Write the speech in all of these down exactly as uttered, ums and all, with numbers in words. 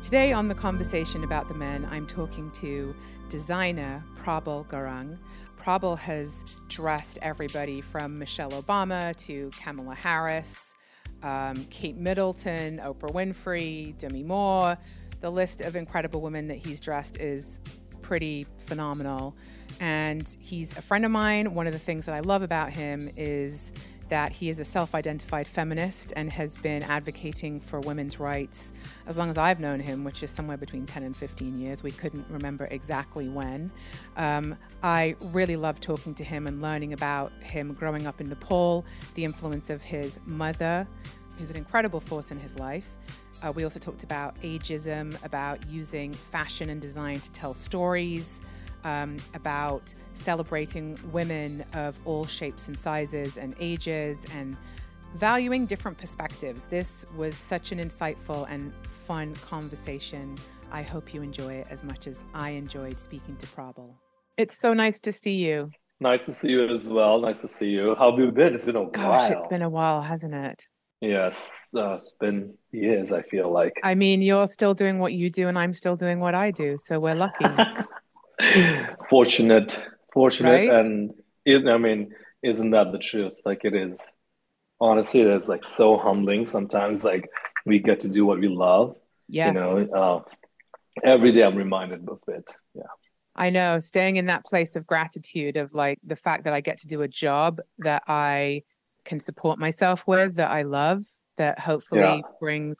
Today on The Conversation About the Men, I'm talking to designer Prabal Gurung. Prabal has dressed everybody from Michelle Obama to Kamala Harris, um, Kate Middleton, Oprah Winfrey, Demi Moore. The list of incredible women that he's dressed is pretty phenomenal. And he's a friend of mine. One of the things that I love about him is that he is a self-identified feminist and has been advocating for women's rights as long as I've known him, which is somewhere between ten and fifteen years. We couldn't remember exactly when. Um, I really love talking to him and learning about him growing up in Nepal, the influence of his mother, who's an incredible force in his life. Uh, we also talked about ageism, about using fashion and design to tell stories, Um, about celebrating women of all shapes and sizes and ages and valuing different perspectives. This was such an insightful and fun conversation. I hope you enjoy it as much as I enjoyed speaking to Prabal. It's so nice to see you. Nice to see you as well. Nice to see you. How have you been? It's been a Gosh, while. it's been a while, hasn't it? Yes, uh, it's been years, I feel like. I mean, you're still doing what you do and I'm still doing what I do, so we're lucky. Fortunate, fortunate, Right? and is I mean, isn't that the truth? Like it is. Honestly, it is like so humbling sometimes. Like we get to do what we love. You know, Yes. uh, every day I'm reminded of it. Yeah, I know, staying in that place of gratitude of like the fact that I get to do a job that I can support myself with, that I love, that yeah. hopefully brings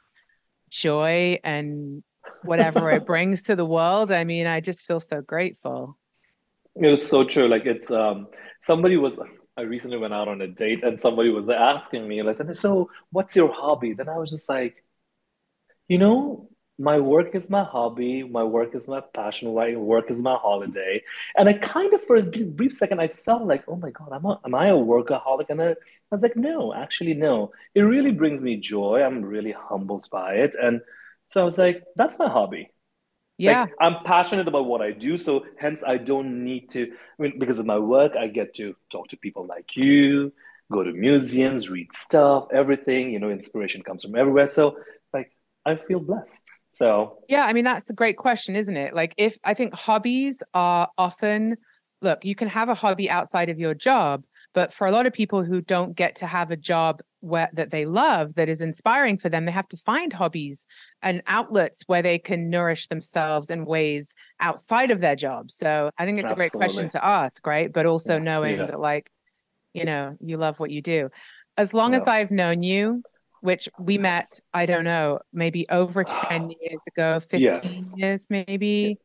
joy and whatever it brings to the world. I mean, I just feel so grateful. It was so true. Like it's um somebody was I recently went out on a date and somebody was asking me, and I said, so what's your hobby? Then I was just like, you know, my work is my hobby, my work is my passion, my work is my holiday. And I kind of for a brief second I felt like, oh my God, I'm a, am I a workaholic? And I, I was like, no, actually no. It really brings me joy. I'm really humbled by it. And so I was like, that's my hobby. Yeah. Like I'm passionate about what I do, so hence I don't need to. I mean, because of my work, I get to talk to people like you, go to museums, read stuff, everything. You know, inspiration comes from everywhere. So, like, I feel blessed. So, Yeah. I mean, that's a great question, isn't it? Like, if I think hobbies are often, look, you can have a hobby outside of your job, but for a lot of people who don't get to have a job where that they love, that is inspiring for them, they have to find hobbies and outlets where they can nourish themselves in ways outside of their job. So I think it's a great question absolutely, to ask, right? But also yeah, knowing yeah, that, like, you know, you love what you do. As long as yeah, I've known you, which we met, yes, I don't know, maybe over ten years ago, fifteen yes. years, Yeah. maybe.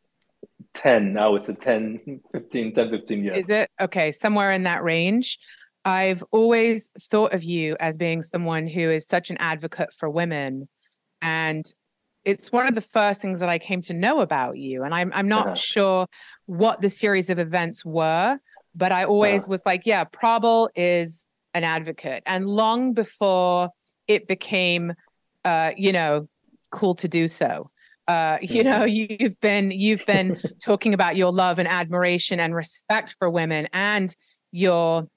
ten now. It's a ten, fifteen, ten, fifteen Is years. it? Okay, somewhere in that range. I've always thought of you as being someone who is such an advocate for women. And it's one of the first things that I came to know about you. And I'm I'm not Uh-huh, sure what the series of events were, but I uh-huh, always was like, yeah, Prabal is an advocate. And long before it became uh, you know, cool to do so. Uh, you know, hmm you've been you've been talking about your love and admiration and respect for women and your,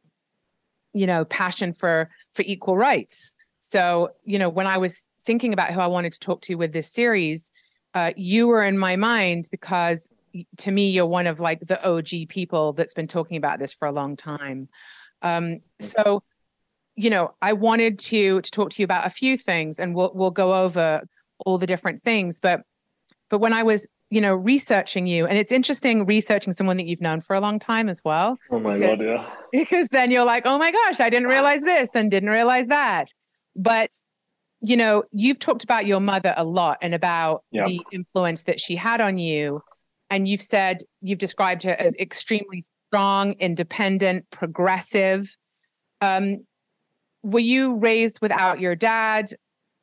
you know, passion for for equal rights. So, you know, when I was thinking about who I wanted to talk to with this series, uh, you were in my mind because to me, you're one of like the O G people that's been talking about this for a long time. Um, so, you know, I wanted to to talk to you about a few things, and we'll we'll go over all the different things. But but when I was, you know, researching you, and it's interesting researching someone that you've known for a long time as well, Oh my because God, yeah. because then you're like, oh my gosh, I didn't realize this and didn't realize that. But, you know, you've talked about your mother a lot and about Yeah. the influence that she had on you. And you've said, you've described her as extremely strong, independent, progressive. Um, were you raised without your dad?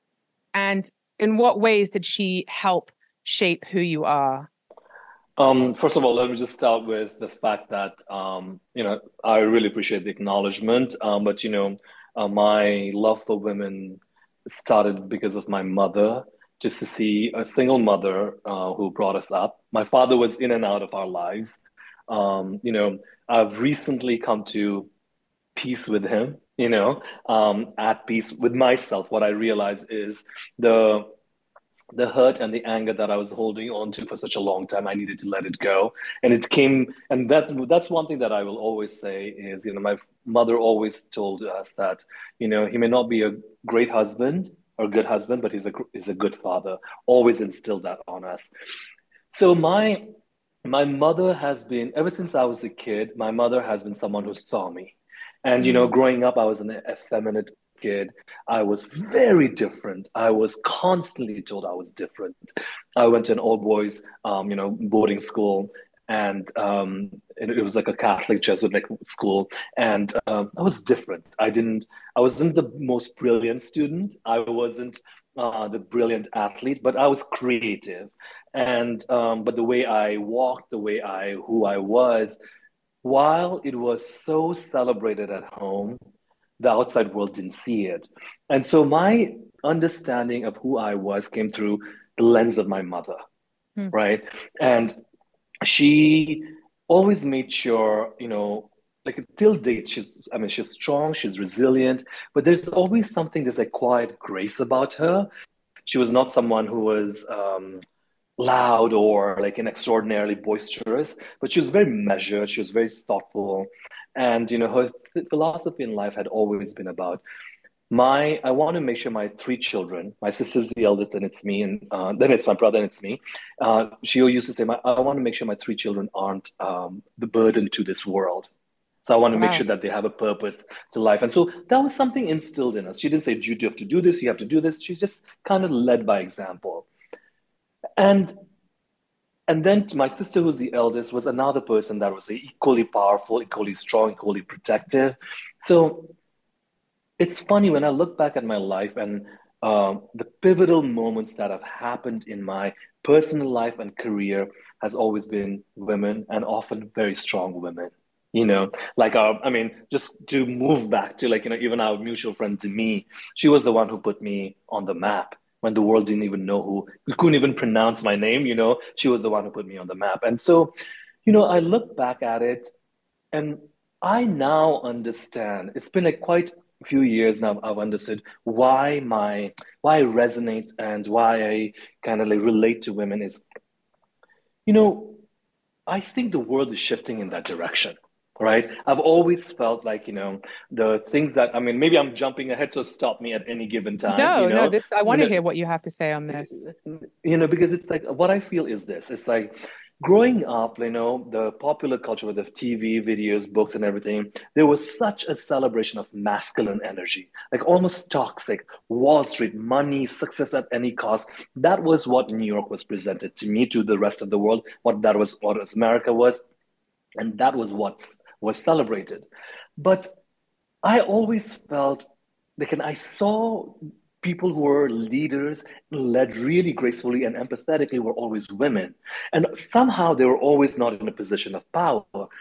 And in what ways did she help shape who you are? Um, first of all, let me just start with the fact that um, you know, I really appreciate the acknowledgement. Um, but you know, uh, my love for women started because of my mother. Just to see a single mother uh, who brought us up. My father was in and out of our lives. Um, you know, I've recently come to peace with him. You know, um, at peace with myself. What I realize is the the hurt and the anger that I was holding on to for such a long time, I needed to let it go. And it came, and that that's one thing that I will always say is, you know, my mother always told us that, you know, he may not be a great husband or a good husband, but he's a he's a good father. Always instilled that on us. So my my mother has been, ever since I was a kid, my mother has been someone who saw me. And, you know, Mm. growing up, I was an effeminate kid. I was very different. I was constantly told I was different. I went to an all boys, um, you know, boarding school, and um, it, it was like a Catholic Jesuit like school, and um, I was different. I didn't. I wasn't the most brilliant student. I wasn't uh, the brilliant athlete, but I was creative, and um, but the way I walked, the way I who I was, while it was so celebrated at home, the outside world didn't see it. And so my understanding of who I was came through the lens of my mother, Mm. right? And she always made sure, you know, like till date, she's, I mean, she's strong, she's resilient, but there's always something, there's a quiet grace about her. She was not someone who was um, loud or like an extraordinarily boisterous, but she was very measured. She was very thoughtful, and you know her th- philosophy in life had always been about my. I want to make sure my three children. My sister's the eldest, and it's me, and uh, then it's my brother, and it's me. Uh, she used to say, my, "I want to make sure my three children aren't um, the burden to this world." So I want to make Wow. sure that they have a purpose to life. And so that was something instilled in us. She didn't say, you have to do this, you have to do this. She just kind of led by example. And and then my sister, who's the eldest, was another person that was equally powerful, equally strong, equally protective. So it's funny when I look back at my life and um, the pivotal moments that have happened in my personal life and career has always been women and often very strong women. You know, like our, I mean, just to move back to like, you know, even our mutual friend Demi, she was the one who put me on the map when the world didn't even know who, couldn't even pronounce my name, you know, she was the one who put me on the map. And so, you know, I look back at it and I now understand. It's been like quite a few years now. I've understood why my why I resonate and why I kind of like relate to women is, you know, I think the world is shifting in that direction, right? I've always felt like, you know, the things that I mean, maybe I'm jumping ahead, to stop me at any given time, you No, no, know, this, I you want to know, hear what you have to say on this. you know, because it's like what I feel is this. It's like growing up, you know, the popular culture with the T V, videos, books, and everything, there was such a celebration of masculine energy, like almost toxic. Wall Street, money, success at any cost. That was what New York was presented to me, to the rest of the world, what that was, what America was, and that was what was celebrated. But I always felt like, and I saw people who were leaders, led really gracefully and empathetically, were always women. And somehow they were always not in a position of power.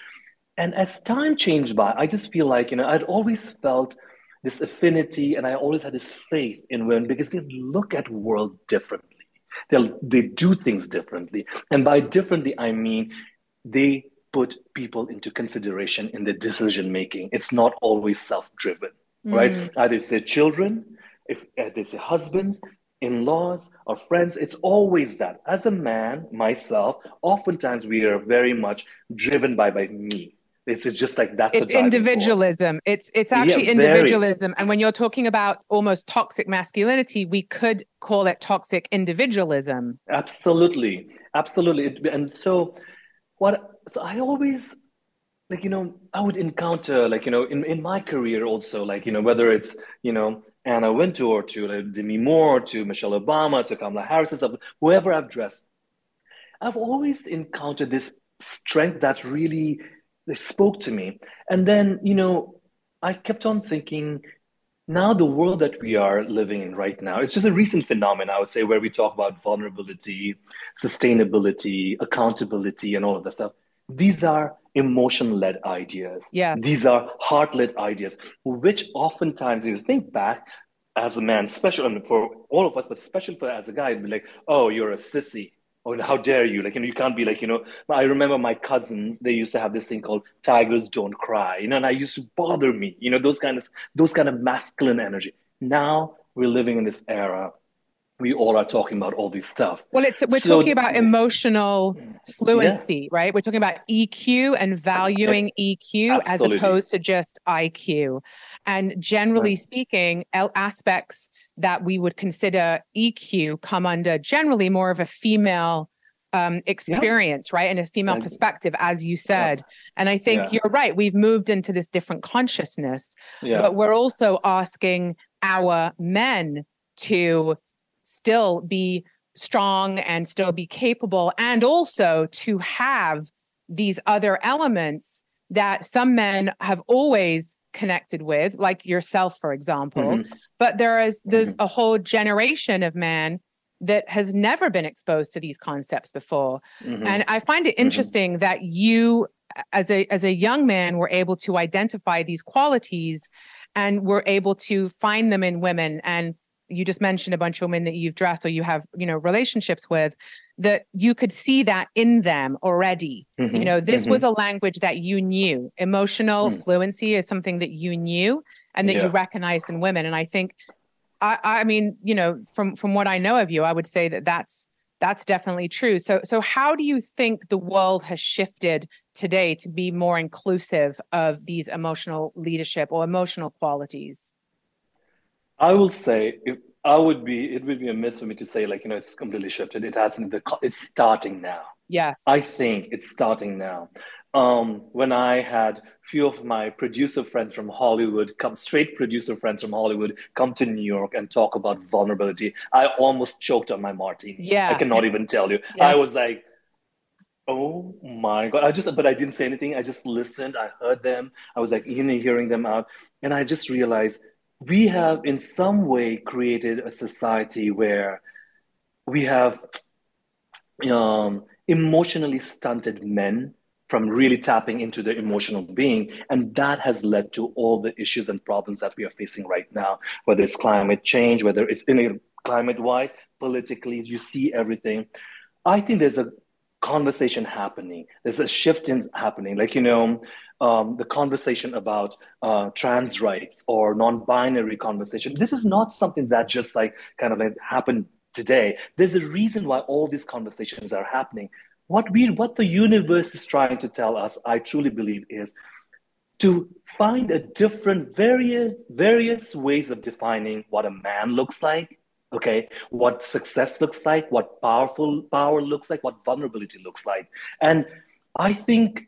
And as time changed by, I just feel like, you know, I'd always felt this affinity and I always had this faith in women because they look at world differently. They'll, they do things differently. And by differently, I mean they put people into consideration in their decision making. It's not always self-driven, right? Mm. Either it's their children, if it's their husbands, in-laws, or friends. It's always that. As a man, myself, oftentimes we are very much driven by by me. It's just like that's a It's driving force. individualism. It's it's Yeah, actually very. individualism. And when you're talking about almost toxic masculinity, we could call it toxic individualism. Absolutely. Absolutely. It- And so what so I always like, you know, I would encounter like, you know, in, in my career also, like, you know, whether it's, you know, Anna Wintour to like, Demi Moore to Michelle Obama to Kamala Harris, and stuff, whoever I've dressed, I've always encountered this strength that really spoke to me. And then, you know, I kept on thinking, now the world that we are living in right now, it's just a recent phenomenon, I would say, where we talk about vulnerability, sustainability, accountability, and all of that stuff. These are emotion-led ideas. Yes. These are heart-led ideas, which oftentimes, if you think back as a man, especially for all of us, but especially for as a guy, it'd be like, oh, you're a sissy. Oh, how dare you? Like, you know, you can't be like, you know, I remember my cousins, they used to have this thing called tigers don't cry, you know, and I used to bother me, you know, those kind of those kind of masculine energy. Now we're living in this era we all are talking about all this stuff. Well, it's we're talking So, about emotional yeah, fluency, right? We're talking about E Q and valuing E Q as absolutely. opposed to just I Q. And Right. generally speaking, aspects that we would consider E Q come under generally more of a female um, Yeah. experience, right? And a female perspective, as you Yeah. said. And I think Yeah. you're right. We've moved into this different consciousness, Yeah. but we're also asking our men to still be strong and still be capable, and also to have these other elements that some men have always connected with, like yourself, for example. Mm-hmm. But there is there's Mm-hmm. a whole generation of man that has never been exposed to these concepts before. Mm-hmm. And I find it interesting mm-hmm. that you, as a as a young man, were able to identify these qualities and were able to find them in women. And you just mentioned a bunch of women that you've dressed or you have, you know, relationships with, that you could see that in them already. Mm-hmm. You know, this mm-hmm. was a language that you knew. Emotional mm. fluency is something that you knew and that yeah. you recognized in women. And I think, I, I mean, you know, from from what I know of you, I would say that that's that's definitely true. So, so how do you think the world has shifted today to be more inclusive of these emotional leadership or emotional qualities? I will say, if I would be, it would be a myth for me to say, like, you know, it's completely shifted. It hasn't. The it's starting now. Yes, I think it's starting now. Um, when I had few of my producer friends from Hollywood come, straight producer friends from Hollywood, come to New York and talk about vulnerability, I almost choked on my martini. Yeah, I cannot even tell you. Yeah. I was like, oh my God. I just, but I didn't say anything. I just listened. I heard them. I was like, you know, hearing them out. And I just realized we have in some way created a society where we have um, emotionally stunted men from really tapping into their emotional being. And that has led to all the issues and problems that we are facing right now, whether it's climate change, whether it's in climate wise, politically, you see everything. I think there's a conversation happening. There's a shift in happening. Like, you know, um, the conversation about uh, trans rights or non-binary conversation. This is not something that just like kind of like happened today. There's a reason why all these conversations are happening. What we, what the universe is trying to tell us, I truly believe, is to find a different, various, various ways of defining what a man looks like. Okay, what success looks like, what powerful power looks like, what vulnerability looks like. And I think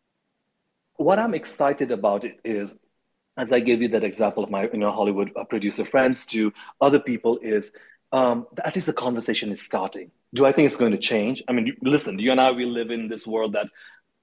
what I'm excited about it is, as I gave you that example of my you know Hollywood producer friends to other people, is um, at least the conversation is starting. Do I think it's going to change? I mean, listen, you and I, we live in this world that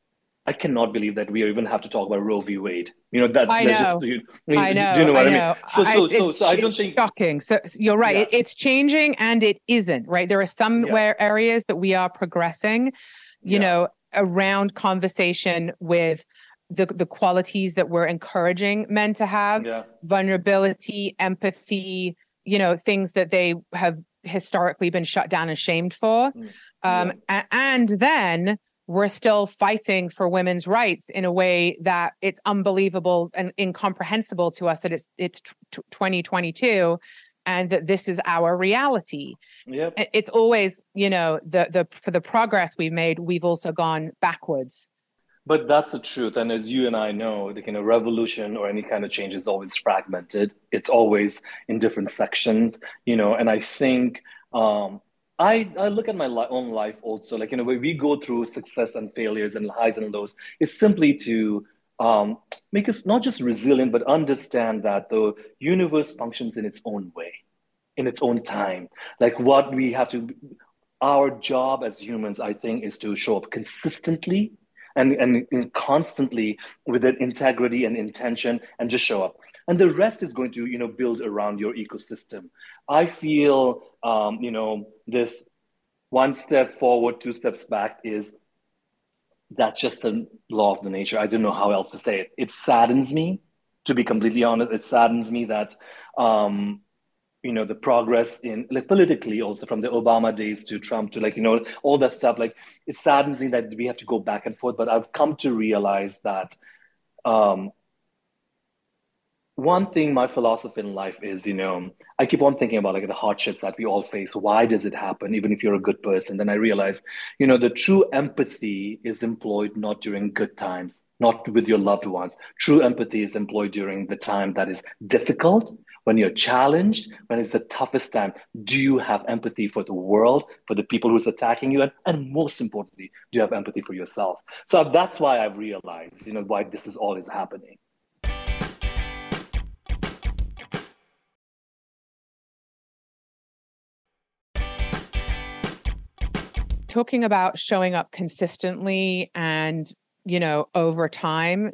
I cannot believe that we even have to talk about Roe v. Wade. You know that. I know. Just, you, I know. Do you know what I, I know. mean? So, so, it's, so, so I don't think shocking. So you're right. Yeah. It, it's changing and it isn't. Right. There are some yeah. where areas that we are progressing. You yeah. know, around conversation with the the qualities that we're encouraging men to have: yeah. vulnerability, empathy. You know, things that they have historically been shut down and shamed for, mm. um, yeah. and then. We're still fighting for women's rights in a way that it's unbelievable and incomprehensible to us that it's it's t- twenty twenty-two and that this is our reality. Yep. It's always, you know, the the for the progress we've made, we've also gone backwards. But that's the truth. And as you and I know, like in a revolution or any kind of change is always fragmented. It's always in different sections, you know, and I think um I, I look at my li- own life also, like, you know, when we go through success and failures and highs and lows, it's simply to um, make us not just resilient, but understand that the universe functions in its own way, in its own time. Like what we have to, our job as humans, I think, is to show up consistently and, and, and constantly with that integrity and intention and just show up. And the rest is going to, you know, build around your ecosystem. I feel, um, you know, this one step forward, two steps back is that's just the law of the nature. I don't know how else to say it. It saddens me, to be completely honest. It saddens me that, um, you know, the progress in like politically also from the Obama days to Trump to like, you know, all that stuff. Like it saddens me that we have to go back and forth. But I've come to realize that. Um, one thing my philosophy in life is, you know, I keep on thinking about like the hardships that we all face. Why does it happen, even if you're a good person? Then I realize, you know, the true empathy is employed not during good times, not with your loved ones. True empathy is employed during the time that is difficult, when you're challenged, when it's the toughest time. Do you have empathy for the world, for the people who's attacking you? And, and most importantly, do you have empathy for yourself? So that's why I've realized, you know, why this is all is happening. Talking about showing up consistently and, you know, over time,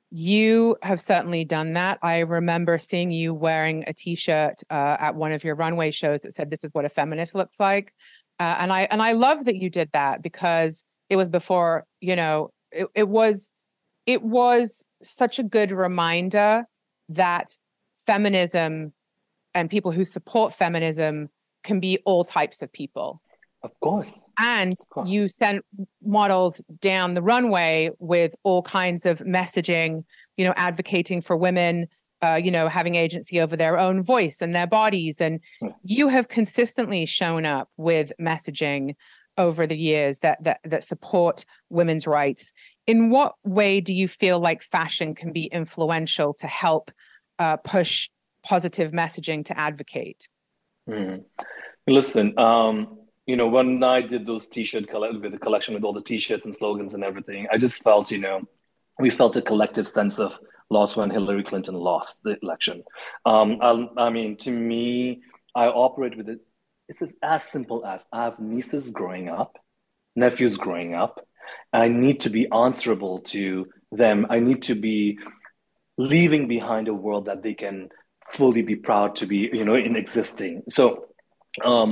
you have certainly done that. I remember seeing you wearing a t-shirt uh, at one of your runway shows that said, "This is what a feminist looks like." Uh, and I and I love that you did that because it was before, you know, it, it was it was such a good reminder that feminism and people who support feminism can be all types of people. Of course. And Of course. you sent models down the runway with all kinds of messaging, you know, advocating for women, uh, you know, having agency over their own voice and their bodies. And Yeah. you have consistently shown up with messaging over the years that that that support women's rights. In what way do you feel like fashion can be influential to help uh, push positive messaging to advocate? Mm. Listen, um, you know, when I did those t-shirt coll- with the collection with all the t-shirts and slogans and everything, I just felt, you know, we felt a collective sense of loss when Hillary Clinton lost the election. Um, I, I mean, to me, I operate with it. It's as, as simple as I have nieces growing up, nephews growing up, and I need to be answerable to them. I need to be leaving behind a world that they can fully be proud to be, you know, in existing. So, um,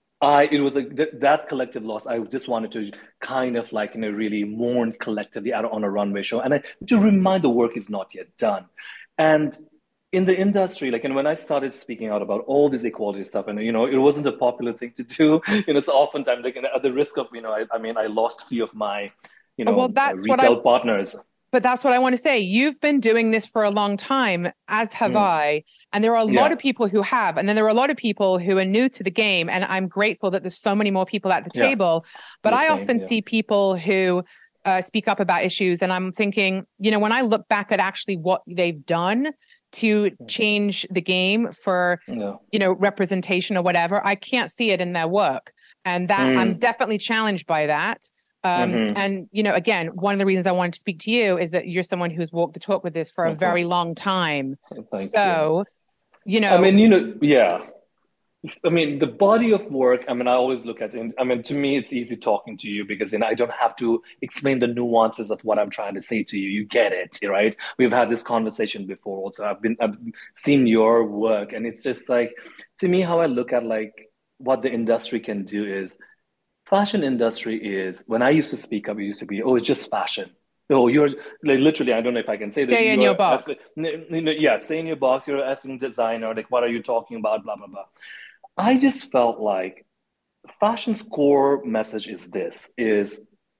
I it was like th that collective loss. I just wanted to kind of like, you know, really mourn collectively out on a runway show, and I, to remind the work is not yet done. And in the industry, like, and when I started speaking out about all this equality stuff, and you know, it wasn't a popular thing to do. You know, it's oftentimes like at the risk of, you know, I, I mean, I lost few of my, you Oh, well, know, uh, that's what I retail partners. But that's what I want to say. You've been doing this for a long time, as have Mm, I. And there are a lot yeah, of people who have. And then there are a lot of people who are new to the game. And I'm grateful that there's so many more people at the yeah, table. But the I same, often yeah. see people who uh, speak up about issues. And I'm thinking, you know, when I look back at actually what they've done to change the game for, Yeah. you know, representation or whatever, I can't see it in their work. And that I'm Mm, definitely challenged by that. Um, hmm. and, you know, again, one of the reasons I wanted to speak to you is that you're someone who's walked the talk with this for a Of course. very long time. Thank you. So, you I know, mean, you know, yeah. I mean, the body of work, I mean, I always look at it. I mean, to me, it's easy talking to you because then I don't have to explain the nuances of what I'm trying to say to you. You get it, right? We've had this conversation before also. I've been, I've seen your work, and it's just like, to me, how I look at like what the industry can do is fashion industry is, when I used to speak up, it used to be, oh, it's just fashion. Oh, you're like literally, I don't know if I can say that stay in your you're, F, box. yeah, stay in your box, you're an effing designer. Like, what are you talking about? Blah, blah, blah. I just felt like fashion's core message is this is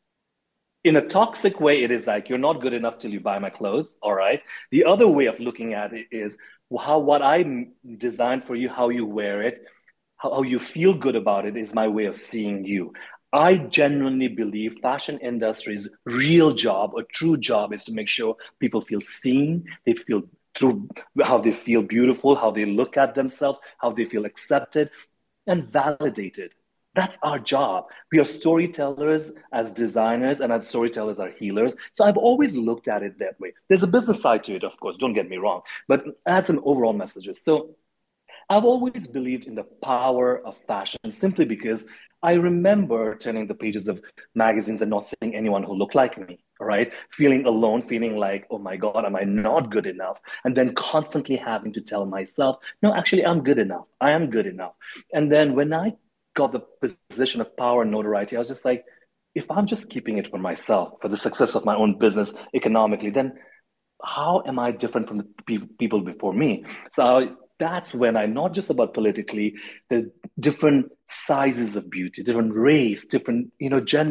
in a toxic way, it is like you're not good enough till you buy my clothes. All right. The other way of looking at it is how what I designed for you, how you wear it, how, how you feel good about it is my way of seeing you. I genuinely believe fashion industry's real job, a true job, is to make sure people feel seen, they feel through how they feel beautiful, how they look at themselves, how they feel accepted and validated. That's our job. We are storytellers as designers, and as storytellers are healers. So I've always looked at it that way. There's a business side to it, of course, don't get me wrong, but that's an overall message. So I've always believed in the power of fashion simply because I remember turning the pages of magazines and not seeing anyone who looked like me, all right? Feeling alone, feeling like, oh my God, am I not good enough? And then constantly having to tell myself, no, actually, I'm good enough. I am good enough. And then when I got the position of power and notoriety, I was just like, if I'm just keeping it for myself, for the success of my own business economically, then how am I different from the pe- people before me? So I, that's when I, not just about politically, the different sizes of beauty, different race, different, you know, gender.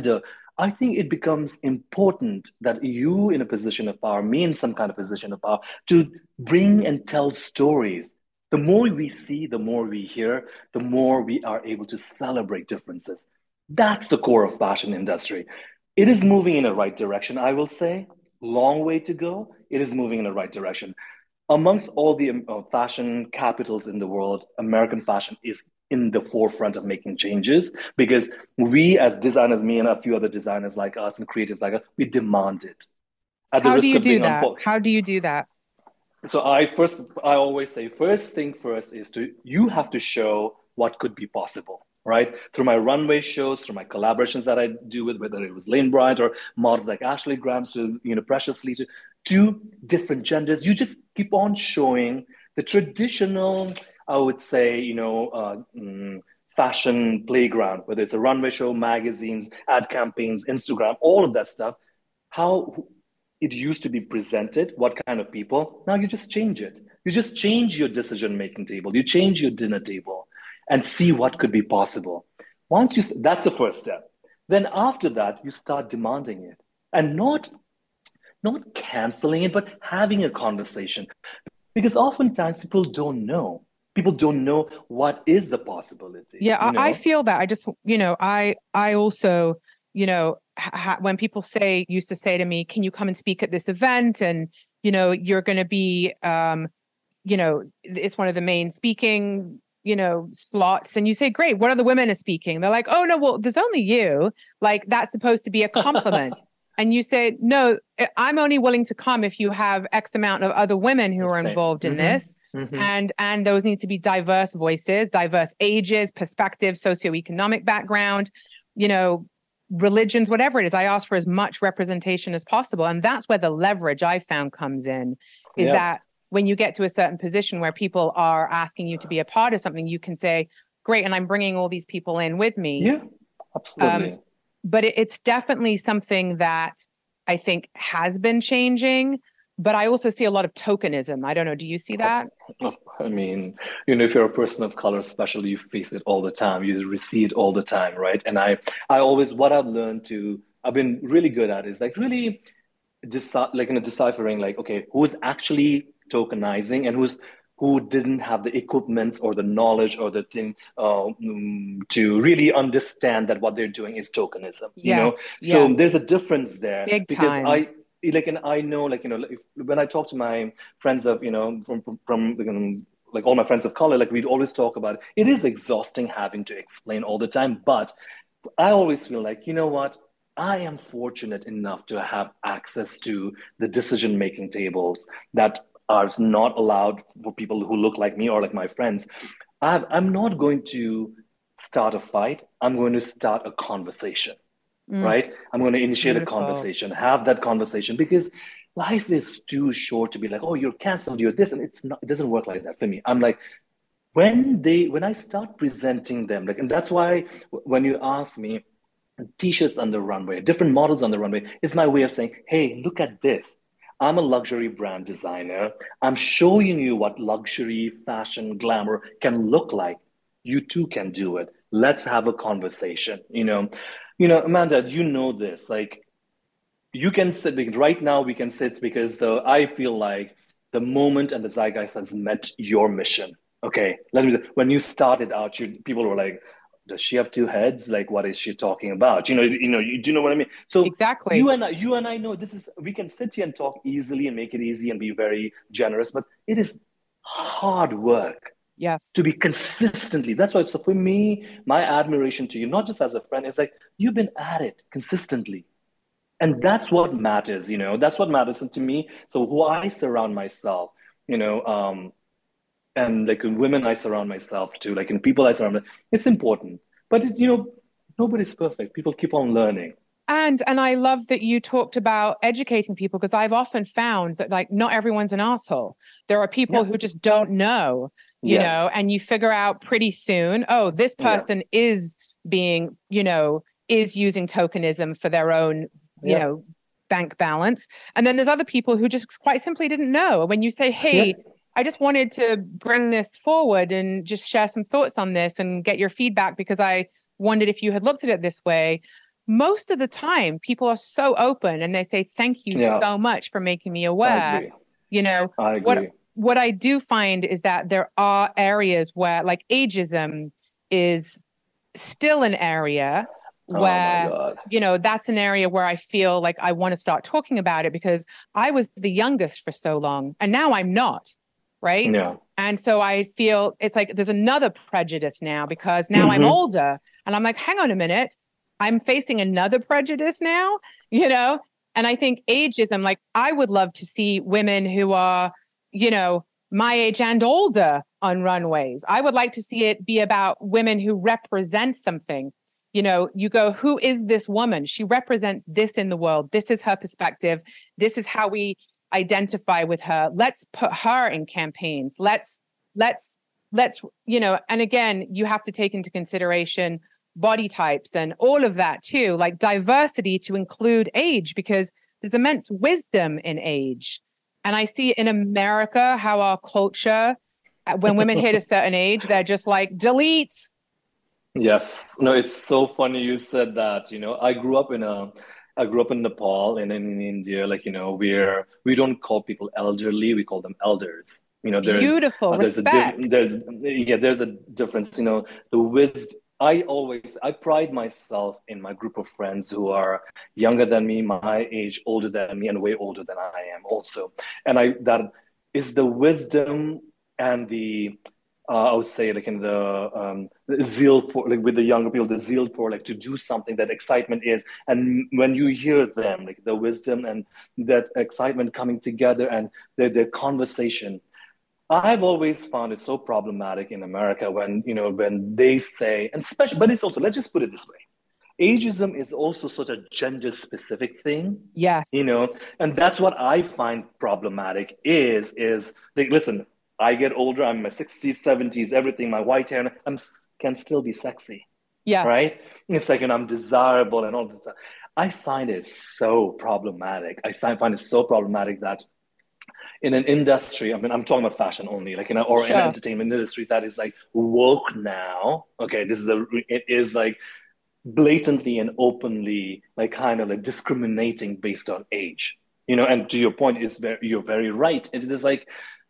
I think it becomes important that you in a position of power, me in some kind of position of power, to bring and tell stories. The more we see, the more we hear, the more we are able to celebrate differences. That's the core of fashion industry. It is moving in the right direction, I will say. Long way to go. It is moving in the right direction. Amongst all the um, uh, fashion capitals in the world, American fashion is in the forefront of making changes because we, as designers, me and a few other designers like us and creatives like us, we demand it at the How do risk you of do being that? unpopular. How do you do that? So I first, I always say, first thing first is to you have to show what could be possible, right? Through my runway shows, through my collaborations that I do with whether it was Lane Bryant or models like Ashley Graham, to you know Precious Lee, to, to different genders. You just keep on showing the traditional, I would say, you know, uh, mm, fashion playground, whether it's a runway show, magazines, ad campaigns, Instagram, all of that stuff. How it used to be presented, what kind of people. Now you just change it. You just change your decision making table. You change your dinner table and see what could be possible. Once you, that's the first step. Then after that, you start demanding it and not, not canceling it, but having a conversation. Because oftentimes people don't know. People don't know what is the possibility, Yeah, you I, I know? feel that. I just, you know, I, I also, you know, ha- when people say, used to say to me, can you come and speak at this event? And, you know, you're going to be, um, you know, it's one of the main speaking, you know, slots. And you say, great, what other women are speaking? They're like, oh, no, well, there's only you. Like, that's supposed to be a compliment. And you say, no, I'm only willing to come if you have X amount of other women who are involved in Mm-hmm. this. Mm-hmm. And, and those need to be diverse voices, diverse ages, perspectives, socioeconomic background, you know, religions, whatever it is. I ask for as much representation as possible. And that's where the leverage I found comes in, is Yeah. that when you get to a certain position where people are asking you to be a part of something, you can say, great, and I'm bringing all these people in with me. Yeah, absolutely. Um, but it, it's definitely something that I think has been changing. But I also see a lot of tokenism. I don't know. Do you see that? Oh, I mean, you know, if you're a person of color, especially, you face it all the time. You see it all the time, right? And I, I always, what I've learned to, I've been really good at is like really, deci- like, you know, deciphering, like, okay, who's actually tokenizing and who's who didn't have the equipment or the knowledge or the thing uh, mm, to really understand that what they're doing is tokenism, you know? Yes, So there's a yes. difference there Big because time. I, like, and I know, like, you know, if, when I talk to my friends of, you know, from, from, from like, um, like all my friends of color, like we'd always talk about it. It is exhausting having to explain all the time, but I always feel like, you know what? I am fortunate enough to have access to the decision making tables that are not allowed for people who look like me or like my friends. I, I'm not going to start a fight. I'm going to start a conversation, Mm, right? I'm going to initiate a beautiful. conversation, have that conversation because life is too short to be like, oh, you're canceled, you're this, and it's not. It doesn't work like that for me. I'm like, when they when I start presenting them, like, and that's why when you ask me, t-shirts on the runway, different models on the runway, it's my way of saying, hey, look at this. I'm a luxury brand designer. I'm showing you what luxury, fashion, glamour can look like. You too can do it. Let's have a conversation. You know, you know, Amanda, you know this. Like, you can sit like, right now. We can sit because the I feel like the moment and the zeitgeist has met your mission. Okay, let me. When you started out, you people were like, "Does she have two heads? Like, what is she talking about?" You know, you know, you do you know what I mean. So you Exactly. and I, you and I know this is. We can sit here and talk easily and make it easy and be very generous, but it is hard work to Yes. be consistently. That's why. So for me, my admiration to you, not just as a friend, is like you've been at it consistently, and that's what matters. You know, that's what matters and to me. So who I surround myself, you know, um, and like in women I surround myself to, like in people I surround, it's important. But it's, you know, nobody's perfect. People keep on learning. And and I love that you talked about educating people because I've often found that like not everyone's an asshole. There are people Yeah. who just don't know, you know, Yes. and you figure out pretty soon, oh, this Yeah. person is being, you know, is using tokenism for their own, you Yeah. know, bank balance. And then there's other people who just quite simply didn't know. When you say, Yeah. hey, I just wanted to bring this forward and just share some thoughts on this and get your feedback because I wondered if you had looked at it this way. most of the time people are so open and they say, thank you Yeah, so much for making me I aware. agree. You know, I what agree. what I do find is that there are areas where, like, ageism is still an area Oh my where, God. you know, that's an area where I feel like I want to start talking about it, because I was the youngest for so long and now I'm not, right? Yeah. And so I feel it's like there's another prejudice now, because now I'm Hmm. older and I'm like, hang on a minute, I'm facing another prejudice now, you know? And I think ageism, like, I would love to see women who are, you know, my age and older on runways. I would like to see it be about women who represent something. You know, you go, who is this woman? She represents this in the world. This is her perspective. This is how we identify with her. Let's put her in campaigns. Let's, let's, let's, you know, and again, you have to take into consideration body types and all of that too, like diversity to include age, because there's immense wisdom in age. And I see in America how our culture, when women hit a certain age, they're just like, delete. Yes. No, it's so funny you said that. You know, I grew up in a, I grew up in Nepal and in India. Like, you know, we're we don't call people elderly, we call them elders. You know, there's Beautiful uh, there's a diff respect. there's yeah, there's a difference. You know, the wisdom. I always I pride myself in my group of friends who are younger than me, my age, older than me, and way older than I am also. And I that is the wisdom and the uh, I would say like in the, um, the zeal for like with the younger people, the zeal for like to do something, that excitement is, and when you hear them, like the wisdom and that excitement coming together and their their conversation, I've always found it so problematic in America when you know when they say, and especially, but it's also, let's just put it this way, ageism is also such a gender specific thing, you Yes. know, and that's what I find problematic is is like, listen, I get older, I'm in my sixties, seventies, everything, my white hair, I'm can still be sexy, Yes. right? It's like, and I'm desirable and all this stuff. I find it so problematic. I find it so problematic that in an industry, I mean, I'm talking about fashion only, like in a, or in an Sure. entertainment industry that is like woke now. Okay, this is a, it is like blatantly and openly like kind of like discriminating based on age, you know. And to your point, it's very, you're very right. It is like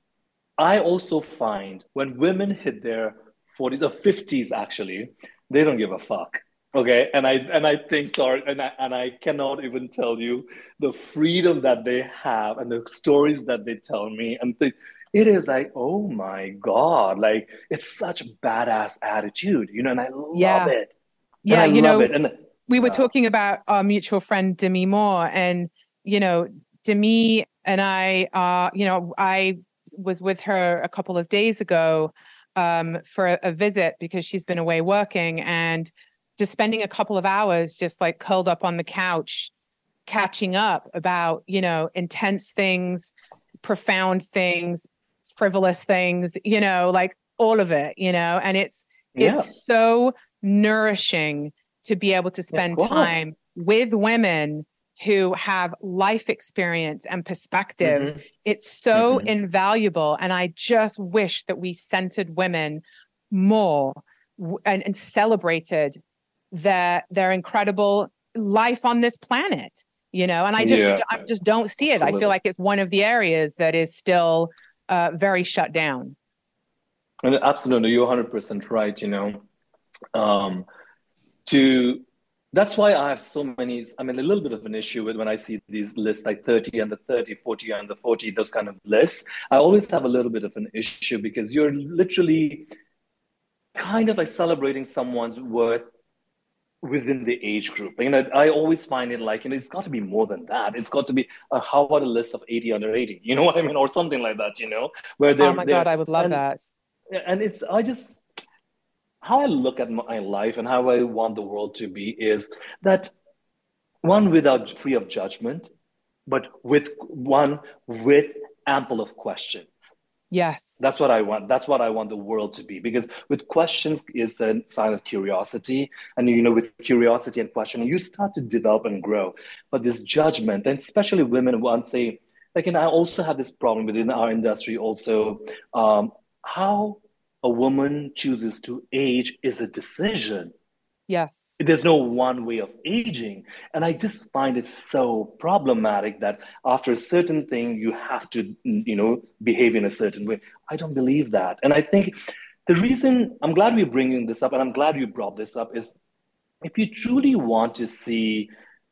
I also find when women hit their forties or fifties, actually, they don't give a fuck. Okay, and I and I think sorry, and I and I cannot even tell you the freedom that they have and the stories that they tell me, and the, it is like, oh my God, like it's such badass attitude, you know, and I love Yeah. it, and Yeah. I You love know, it, and we were yeah, talking about our mutual friend Demi Moore, and you know, Demi and I uh you know, I was with her a couple of days ago um for a, a visit, because she's been away working, and just spending a couple of hours just like curled up on the couch catching up about, you know, intense things, profound things, frivolous things, you know, like all of it, you know. And it's yeah, it's so nourishing to be able to yeah, of spend course. time with women who have life experience and perspective. Mm-hmm. It's so Mm-hmm. invaluable. And I just wish that we centered women more and, and celebrated their their incredible life on this planet, you know. And I just Yeah, I just don't see it. I feel absolutely. like it's one of the areas that is still uh, very shut down. And absolutely, you're one hundred percent right, you know. Um, to That's why I have so many. I mean, a little bit of an issue with when I see these lists like thirty and the thirty, forty and the forty, those kind of lists. I always have a little bit of an issue because you're literally kind of like celebrating someone's worth within the age group. You know, I always find it like, you know, it's got to be more than that. It's got to be, uh, how about a list of eighty under eighty? You know what I mean? Or something like that, you know, where Oh they're, my they're, God, I would love and, that. and it's, I just, how I look at my life and how I want the world to be is that one without free of judgment, but with one with ample of questions. Yes. That's what I want. That's what I want the world to be. Because with questions is a sign of curiosity. And you know, with curiosity and questioning, you start to develop and grow. But this judgment, and especially women want to say, like, and I also have this problem within our industry also, um, how a woman chooses to age is a decision. Yes. There's no one way of aging. And I just find it so problematic that after a certain thing, you have to, you know, behave in a certain way. I don't believe that. And I think the reason I'm glad we're bringing this up, and I'm glad you brought this up, is if you truly want to see,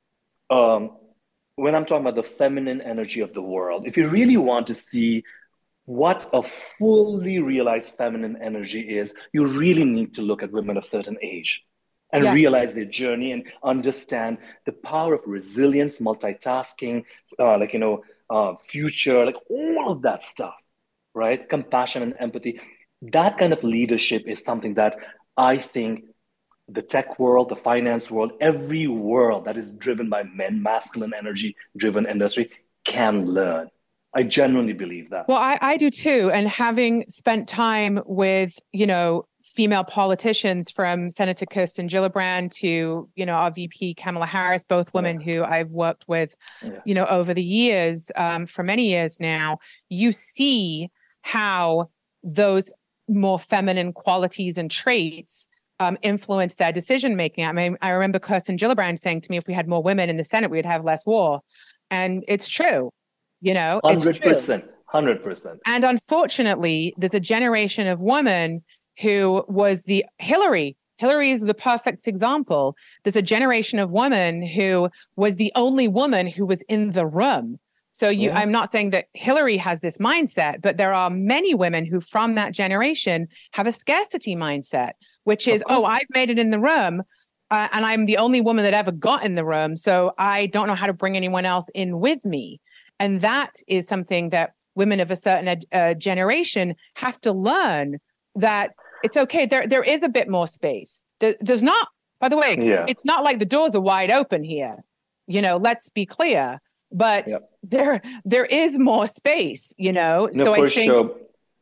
um, when I'm talking about the feminine energy of the world, if you really want to see what a fully realized feminine energy is, you really need to look at women of certain age and Yes. realize their journey and understand the power of resilience, multitasking, uh, like, you know, uh, future, like all of that stuff, right? Compassion and empathy. That kind of leadership is something that I think the tech world, the finance world, every world that is driven by men, masculine energy driven industry can learn. I genuinely believe that. Well, I, I do too. And having spent time with, you know, female politicians from Senator Kirsten Gillibrand to, you know, our V P Kamala Harris, both women Yeah. who I've worked with, Yeah. you know, over the years, um, for many years now, you see how those more feminine qualities and traits um, influence their decision making. I mean, I remember Kirsten Gillibrand saying to me, if we had more women in the Senate, we'd have less war. And it's true. You know, it's true. one hundred percent. one hundred percent. And unfortunately, there's a generation of women who was the Hillary. Hillary is the perfect example. There's a generation of women who was the only woman who was in the room. So you, Yeah. I'm not saying that Hillary has this mindset, but there are many women who from that generation have a scarcity mindset, which is, oh, I've made it in the room. Uh, and I'm the only woman that ever got in the room. So I don't know how to bring anyone else in with me. And that is something that women of a certain uh, generation have to learn, that it's okay. There, there is a bit more space. There, there's not, by the way, Yeah. it's not like the doors are wide open here. You know, let's be clear. But Yep. there, there is more space, you know? No, so for I think, sure.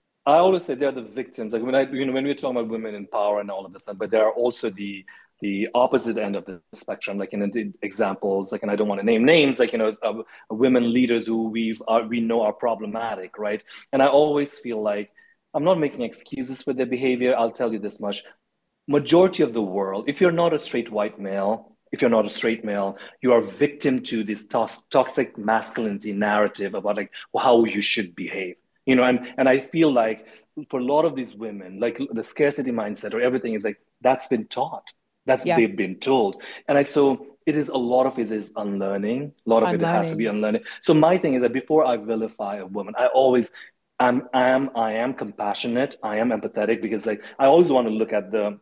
I always say they're the victims. Like when I, you know, when we're talking about women in power and all of this stuff, but there are also the the opposite end of the spectrum. Like in the examples, like, and I don't want to name names, like, you know, uh, women leaders who we've uh, we know are problematic, right? And I always feel like I'm not making excuses for their behavior. I'll tell you this much: majority of the world, if you're not a straight white male, if you're not a straight male, you are victim to this to- toxic masculinity narrative about like how you should behave. You know, and, and I feel like for a lot of these women, like the scarcity mindset or everything is like, that's been taught. That's they've yes, been told. And I, so it is a lot of it is unlearning. A lot of it has to be unlearning. unlearning. So my thing is that before I vilify a woman, I always, I'm, I am, I am compassionate. I am empathetic because like, I always want to look at the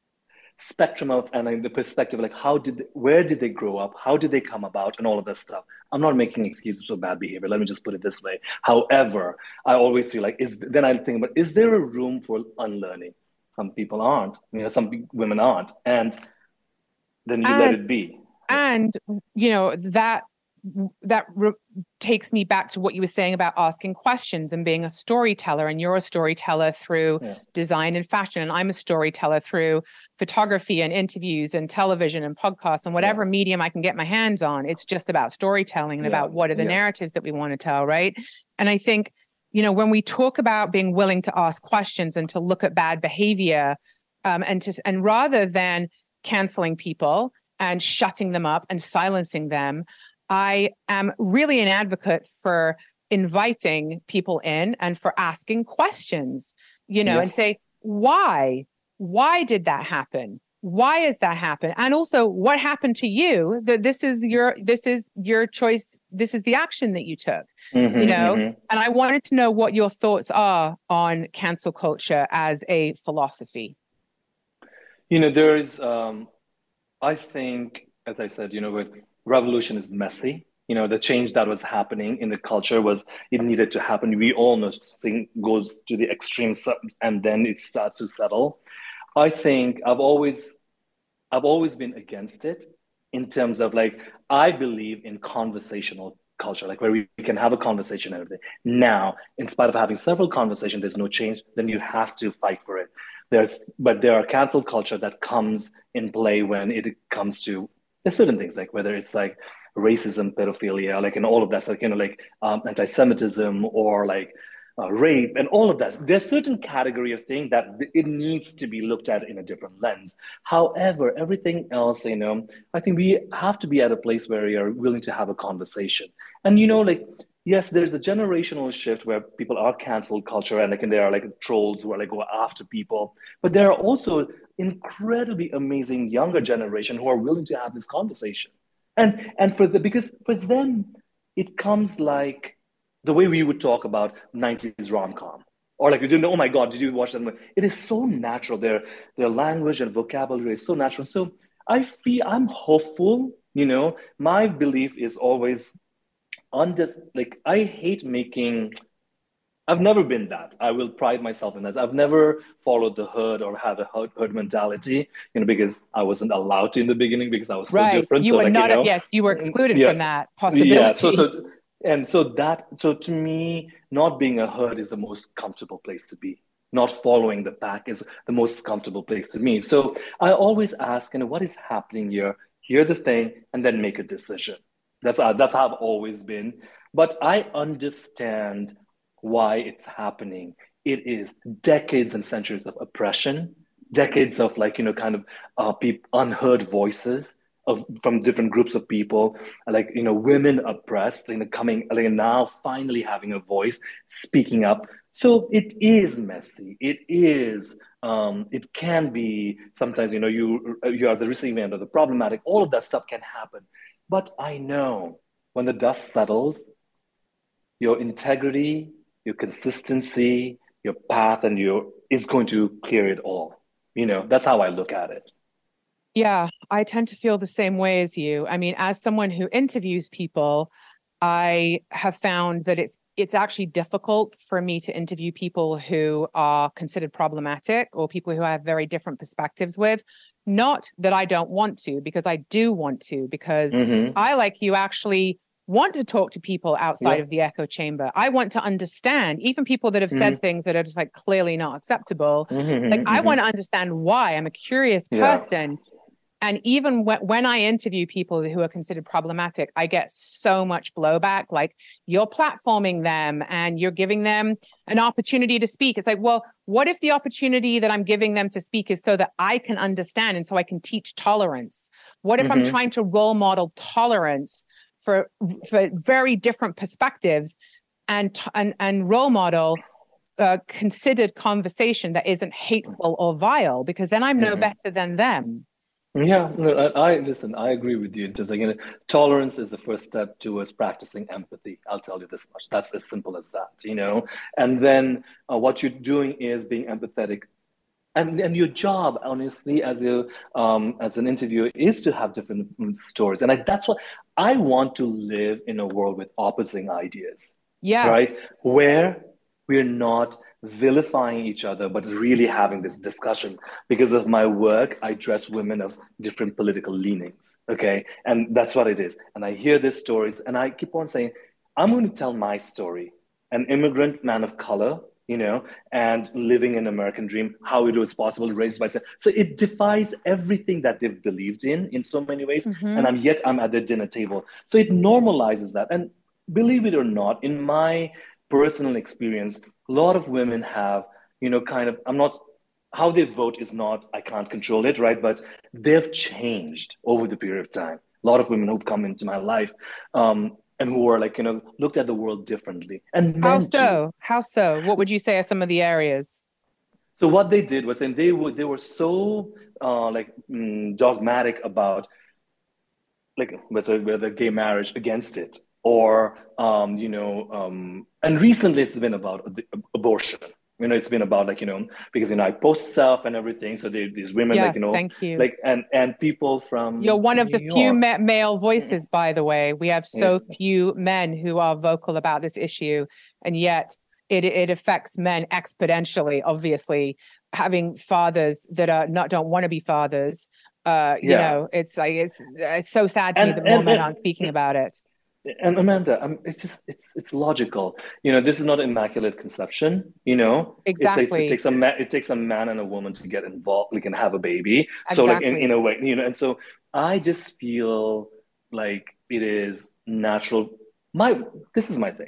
spectrum of and like, the perspective like how did they, where did they grow up, how did they come about, and all of that stuff. I'm not making excuses for bad behavior, let me just put it this way. However, I always feel like is then I think about, is there a room for unlearning? Some people aren't, you know, some women aren't, and then you let And it be. And, you know, that that re- takes me back to what you were saying about asking questions and being a storyteller. And you're a storyteller through Yeah. design and fashion. And I'm a storyteller through photography and interviews and television and podcasts and whatever Yeah. medium I can get my hands on. It's just about storytelling and Yeah. about what are the Yeah. narratives that we want to tell, right? And I think, you know, when we talk about being willing to ask questions and to look at bad behavior, um, and to and rather than canceling people and shutting them up and silencing them, I am really an advocate for inviting people in and for asking questions, you know, Yeah. and say, why? Why did that happen? Why is that happen? And also, what happened to you? That this is your this is your choice. This is the action that you took, Mhm, you know. mhm. And I wanted to know what your thoughts are on cancel culture as a philosophy. You know, there is um I think, as I said, you know, with revolution is messy. You know, the change that was happening in the culture was it needed to happen. We all know thing goes to the extreme and then it starts to settle. I think I've always I've always been against it in terms of like I believe in conversational culture, like where we can have a conversation and everything. Now, in spite of having several conversations, there's no change, then you have to fight for it. There's but there are cancel culture that comes in play when it comes to there's certain things like whether it's like racism, pedophilia, like and all of that, so kind of like um, anti-Semitism or like uh, rape, and all of that. There's certain category of thing that it needs to be looked at in a different lens. However, everything else, you know, I think we have to be at a place where we are willing to have a conversation. And you know, like yes, there's a generational shift where people are cancel culture and like and there are like trolls who are like go after people, but there are also incredibly amazing younger generation who are willing to have this conversation. And and for the because for them it comes like the way we would talk about nineties rom-com. Or like we didn't know, oh my God, did you watch that movie? It is so natural. Their their language and vocabulary is so natural. So I feel I'm hopeful, you know. My belief is always on this, like I hate making I've never been that. I will pride myself in that. I've never followed the herd or had a herd, herd mentality, you know, because I wasn't allowed to in the beginning because I was so Right. different. You So were like, you not, a, know, yes, you were excluded yeah, from that yeah. So, possibility. so, and so that, so to me, not being a herd is the most comfortable place to be. Not following the pack is the most comfortable place to me. So I always ask, you know, what is happening here? Hear the thing and then make a decision. That's, uh, that's how I've always been. But I understand why it's happening. It is decades and centuries of oppression, decades of like, you know, kind of uh, peop unheard voices of from different groups of people, like, you know, women oppressed, you know, coming, like now finally having a voice, speaking up. So it is messy. It is, um, it can be sometimes, you know, you, you are the receiving end of the problematic, all of that stuff can happen. But I know when the dust settles, your integrity, your consistency, your path, and your is going to clear it all. You know, that's how I look at it. Yeah, I tend to feel the same way as you. I mean, as someone who interviews people, I have found that it's it's actually difficult for me to interview people who are considered problematic or people who I have very different perspectives with. Not that I don't want to, because I do want to, because Mm-hmm. I, like you, actually want to talk to people outside Yeah. of the echo chamber. I want to understand, even people that have said Mm-hmm. things that are just like clearly not acceptable. Like, Mm-hmm. I Mm-hmm. want to understand why. I'm a curious Yeah. person. And even when, when I interview people who are considered problematic, I get so much blowback. Like, you're platforming them and you're giving them an opportunity to speak. It's like, well, what if the opportunity that I'm giving them to speak is so that I can understand and so I can teach tolerance? What if I'm Mm-hmm. trying to role model tolerance for, for very different perspectives and, and, and role model uh, considered conversation that isn't hateful or vile? Because then I'm no Mm-hmm. better than them. Yeah, no, I, I listen, I agree with you. Just again, tolerance is the first step towards practicing empathy. I'll tell you this much. That's as simple as that, you know. And then uh, what you're doing is being empathetic. And and your job, honestly, as a um, as an interviewer, is to have different mm, stories. And I, that's what I want to live in a world with opposing ideas, right? Yes. Where we're not vilifying each other, but really having this discussion. Because of my work, I dress women of different political leanings, okay? And that's what it is. And I hear these stories, and I keep on saying, I'm going to tell my story. An immigrant man of color, you know, and living an American dream, how it was possible, raised by. So it defies everything that they've believed in in so many ways. And Mm-hmm. I'm yet I'm at their dinner table. So it normalizes that. And believe it or not, in my personal experience, a lot of women have, you know, kind of, I'm not, how they vote is not, I can't control it, right? But they've changed over the period of time. A lot of women who've come into my life um, and who are like, you know, looked at the world differently, and How men too. so? How so? What would you say are some of the areas? So what they did was, and they were they were so uh, like mm, dogmatic about like whether whether gay marriage against it or um, you know um, and recently it's been about the abortion. You know, it's been about like you know because you know I post stuff and everything. So they, these women like you Yes, know thank you. like and and people You're from one of New the few York. ma- male voices, by the way. We have Yeah. so few men who are vocal about this issue, and yet it it affects men exponentially. Obviously, having fathers that are not don't want to be fathers. Uh, you Yeah. know, it's like it's it's so sad to me And that more and men and aren't speaking about it. And Amanda, um, it's just it's it's logical. You know, this is not immaculate conception. You know, it's, it's it Exactly, takes a man it takes a man and a woman to get involved, like and have a baby. So like in, in exactly. a way, you know, and so I just feel like it is natural. My this is my thing.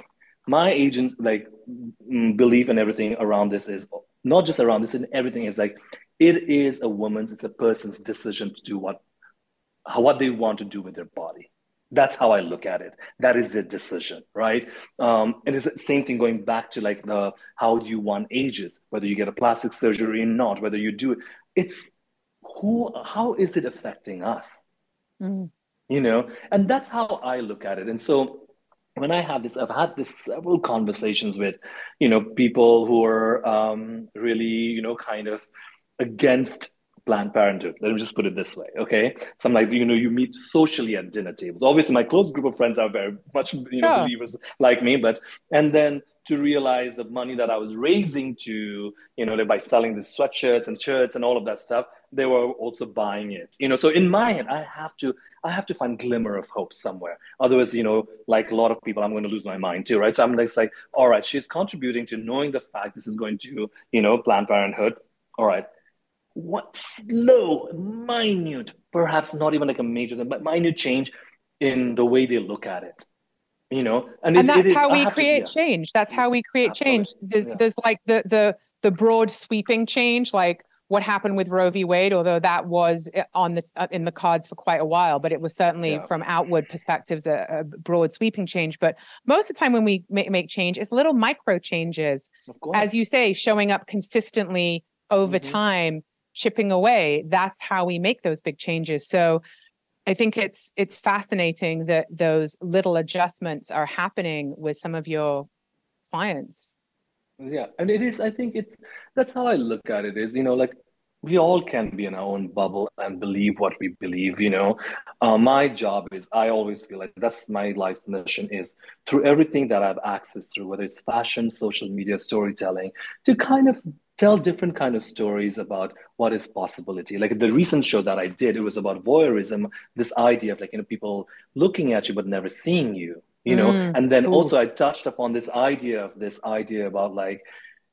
my agent like mm, belief and everything around this is not just around this and everything is like it is a woman's, it's a person's decision to do what what they want to do with their body. That's how I look at it. That is their decision, right? Um, and it's the same thing going back to like the how you want ages, whether you get a plastic surgery or not, whether you do it. It's who, how is it affecting us? Mm. You know, and that's how I look at it. And so when I have this, I've had this several conversations with, you know, people who are um, really, you know, kind of against Planned Parenthood. Let me just put it this way, okay? So I'm like, you know, you meet socially at dinner tables. Obviously, my close group of friends are very much, you know, Sure. believers like me, but and then to realize the money that I was raising to, you know, by selling the sweatshirts and shirts and all of that stuff, they were also buying it. You know, so in my head, I have to, I have to find glimmer of hope somewhere. Otherwise, you know, like a lot of people, I'm going to lose my mind too, right? So I'm like, like, all right, she's contributing to knowing the fact this is going to, you know, Planned Parenthood. All right, what slow, minute, perhaps not even like a major, but minute change in the way they look at it, you know, and And it, it that's is, how I we have to, create yeah, change. That's how we create change. absolutely. There's Yeah. there's like the the the broad sweeping change, like what happened with Roe v. Wade, although that was on the in the cards for quite a while, but it was certainly Yeah. from outward perspectives a, a broad sweeping change. But most of the time when we make, make change, it's little micro changes, Of course. as you say, showing up consistently over Mhm. time, chipping away. That's how we make those big changes. So I think it's it's fascinating that those little adjustments are happening with some of your clients. Yeah, and it is, I think it's, that's how I look at it is, you know, like we all can be in our own bubble and believe what we believe, you know. Uh, my job is, I always feel like that's my life's mission is through everything that I have access through, whether it's fashion, social media, storytelling, to kind of tell different kind of stories about what is possibility. Like the recent show that I did, it was about voyeurism, this idea of like, you know, people looking at you but never seeing you. You know, Mm. and then Oof. also I touched upon this idea of this idea about like,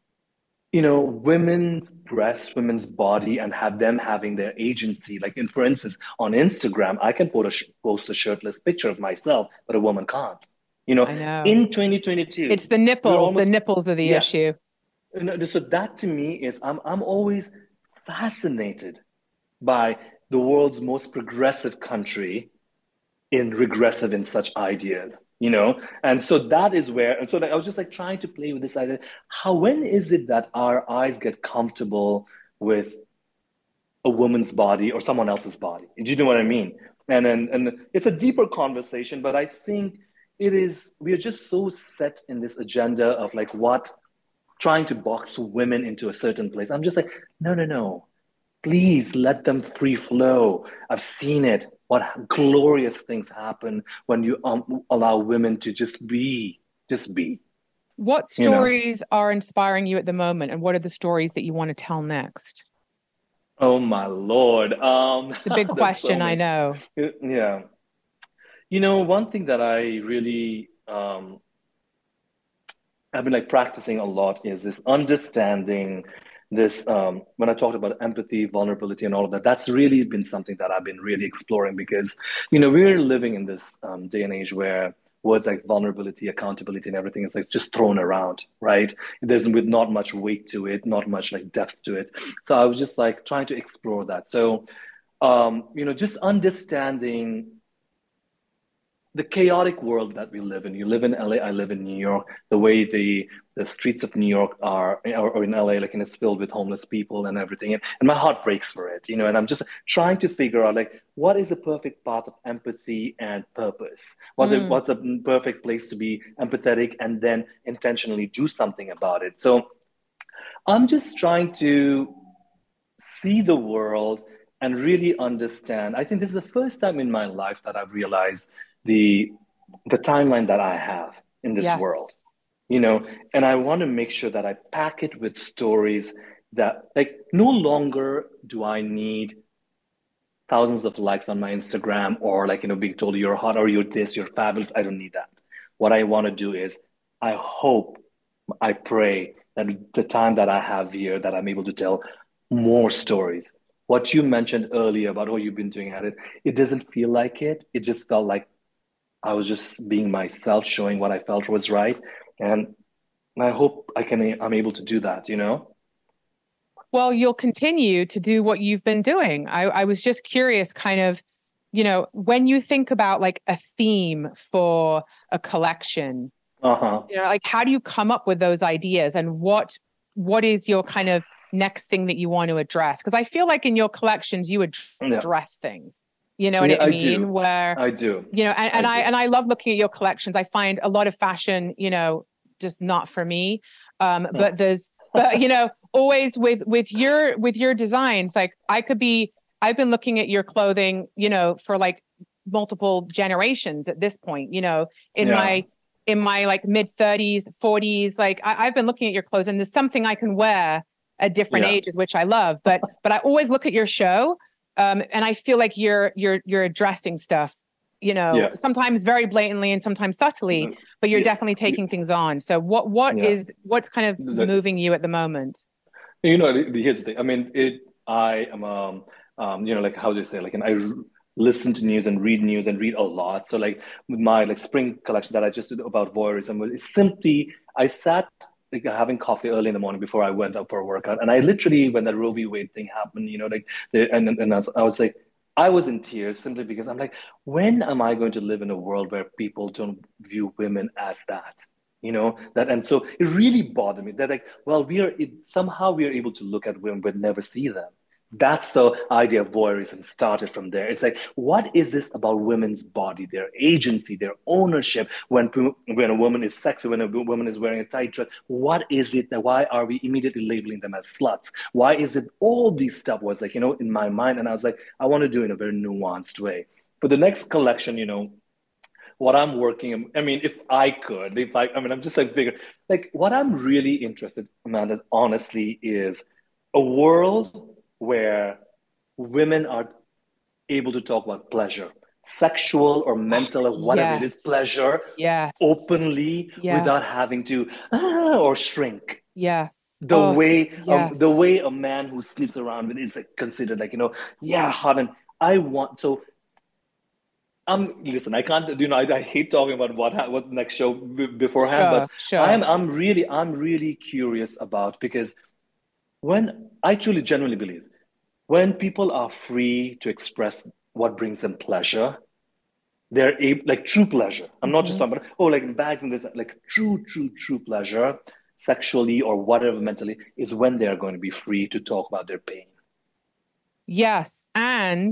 you know, women's breast, women's body, and have them having their agency. Like, in for instance, on Instagram, I can post a, post a shirtless picture of myself, but a woman can't. You know, I know. in twenty twenty-two, It's the we're nipples. almost, The nipples are the yeah. issue. You know, so that to me is, I'm I'm always fascinated by the world's most progressive country in regressive in such ideas, you know? And so that is where, and so like, I was just like trying to play with this idea. How, when is it that our eyes get comfortable with a woman's body or someone else's body? Do you know what I mean? And and, and it's a deeper conversation, but I think it is, we are just so set in this agenda of like what, trying to box women into a certain place. I'm just like, no, no, no. Please let them free flow. I've seen it. What glorious things happen when you um, allow women to just be, just be. What You know. stories are inspiring you at the moment, and what are the stories that you want to tell next? Oh my Lord. Um, The big there's so question, I many. know. Yeah. You know, one thing that I really um, I've been like practicing a lot is this understanding this um, when I talked about empathy, vulnerability, and all of that. That's really been something that I've been really exploring because you know we're living in this um, day and age where words like vulnerability, accountability, and everything is like just thrown around, right? There's with not much weight to it, not much like depth to it. So I was just like trying to explore that. So um, you know, just understanding the chaotic world that we live in. You live in L A, I live in New York. The way the the streets of New York are, or, or in L A, like, and it's filled with homeless people and everything. And, and my heart breaks for it, you know. And I'm just trying to figure out, like, what is the perfect path of empathy and purpose? What the, Mm. what's the perfect place to be empathetic and then intentionally do something about it? So I'm just trying to see the world and really understand. I think this is the first time in my life that I've realized the the timeline that I have in this world, Yes. you know, and I want to make sure that I pack it with stories that like no longer do I need thousands of likes on my Instagram or like, you know, being told you're hot or you're this, you're fabulous. I don't need that. What I want to do is I hope, I pray that the time that I have here that I'm able to tell more stories. What you mentioned earlier about what you've been doing at it, it doesn't feel like it. It just felt like I was just being myself, showing what I felt was right. And I hope I can, I'm able to do that, you know? Well, you'll continue to do what you've been doing. I, I was just curious, kind of, you know, when you think about like a theme for a collection, Uh-huh. you know, like how do you come up with those ideas, and what what is your kind of next thing that you want to address? Because I feel like in your collections you Yeah. address things, you know Yeah, what I I mean? do. Where, I do. you know, and, I and I do. and I love looking at your collections. I find a lot of fashion, you know, just not for me. Um, but there's, but you know, always with with your with your designs, like I could be, I've been looking at your clothing, you know, for like multiple generations at this point, you know, in Yeah. my in my like mid thirties, forties, like I, I've been looking at your clothes, and there's something I can wear at different Yeah. ages, which I love. But but I always look at your show, um, and I feel like you're you're you're addressing stuff, you know, Yeah. sometimes very blatantly and sometimes subtly, but you're Yeah. definitely taking things on. So what what Yeah. is what's kind of Look, moving you at the moment? you know, the- the- here's the thing. I mean, it. I am, um, um, you know, like how do you say, like, and I r- listen to news and read news and read a lot. So, like, with my like spring collection that I just did about voyeurism, was- it's simply I sat like having coffee early in the morning before I went out for a workout, and I literally, when that Roe v. Wade thing happened, you know, like, the, and and I was, I was like, I was in tears simply because I'm like, when am I going to live in a world where people don't view women as that? You know that, and so it really bothered me that, like, well, we are it, somehow we are able to look at women but never see them. That's the idea of voyeurism started from there. It's like, what is this about women's body, their agency, their ownership? When when a woman is sexy, when a woman is wearing a tight dress, what is it that? Why are we immediately labeling them as sluts? Why is it all these stuff was like, you know in my mind, and I was like, I want to do it in a very nuanced way. For the next collection, you know, what I'm working, I mean, if I could, if I, I mean, I'm just like figure, like what I'm really interested, Amanda, honestly, is a world where women are able to talk about pleasure, sexual or mental or whatever it is, Yes. pleasure Yes. openly without Yes. having to ah, or shrink. Yes. The Oh, way um the yes. way a man who sleeps around with is like considered like, you know, yeah, hot, and I want so um, listen, I can't, you know, I, I hate talking about what ha- what next show b beforehand, but Sure. Sure. I'm I'm really I'm really curious about, because when I truly genuinely believe when people are free to express what brings them pleasure, they're able, like true pleasure. I'm not just Mhm. talking about, oh, like bags and this, like true, true, true pleasure, sexually or whatever mentally, is when they are going to be free to talk about their pain. Yes. And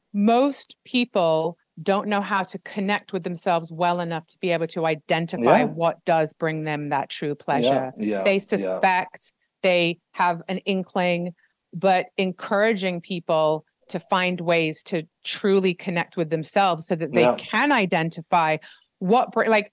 most people don't know how to connect with themselves well enough to be able to identify Yeah, what does bring them that true yeah, pleasure. yeah, They yeah, suspect, they have an inkling, but encouraging people to find ways to truly connect with themselves so that they yeah. can identify what br- like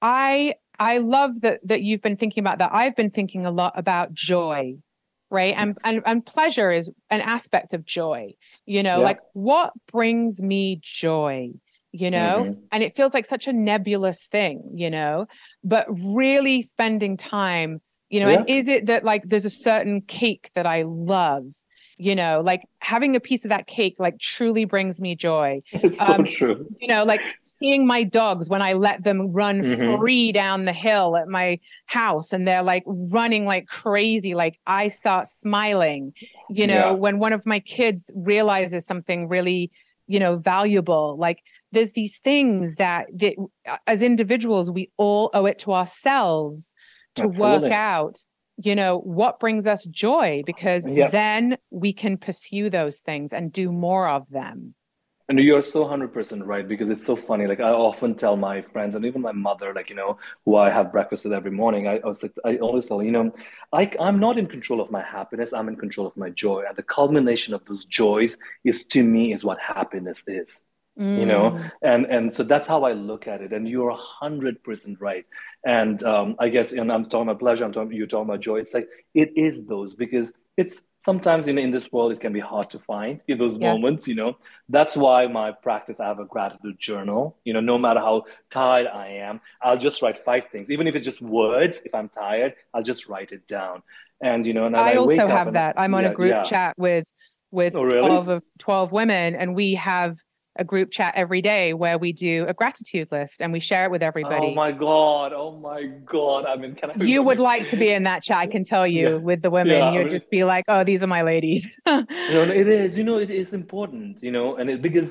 I I love that that you've been thinking about that. I've been thinking a lot about joy, right? And and and pleasure is an aspect of joy. You know, Yeah. like what brings me joy, you know? Hmm. And it feels like such a nebulous thing, you know, but really spending time, you know, and Yeah. is it that like there's a certain cake that I love, you know, like having a piece of that cake like truly brings me joy. It's so Um, true. you know, like seeing my dogs when I let them run Hmm. free down the hill at my house and they're like running like crazy, like I start smiling, you know, Yeah, when one of my kids realizes something really, you know, valuable. Like there's these things that, that as individuals, we all owe it to ourselves to work absolutely. out, you know, what brings us joy, because Yeah. then we can pursue those things and do more of them. And you're so one hundred percent right, because it's so funny. Like, I often tell my friends and even my mother, like, you know, who I have breakfast with every morning, I, I was like, I always tell, you know, I, I'm not in control of my happiness. I'm in control of my joy. And the culmination of those joys is, to me, is what happiness is. You know, Mm. and and so that's how I look at it. And you're one hundred percent right. And um, I guess, and I'm talking about pleasure, I'm talking, you're talking about joy. It's like it is those, because it's sometimes, you know, in this world it can be hard to find in those moments. You Yes. know, that's why my practice, I have a gratitude journal. You know, no matter how tired I am, I'll just write five things, even if it's just words. If I'm tired, I'll just write it down. And you know, and then I I also wake up have and that. I'm on a yeah, group yeah. chat with with Oh, really? twelve of twelve women, and we have a group chat every day where we do a gratitude list and we share it with Oh everybody. my God. Oh my God. I mean, can I You would really? like to be in that chat, I can tell Yeah. you, with the women. Yeah. I You'd mean, just be like, oh, these are my ladies. you know, it is, you know, it is important, you know, and it because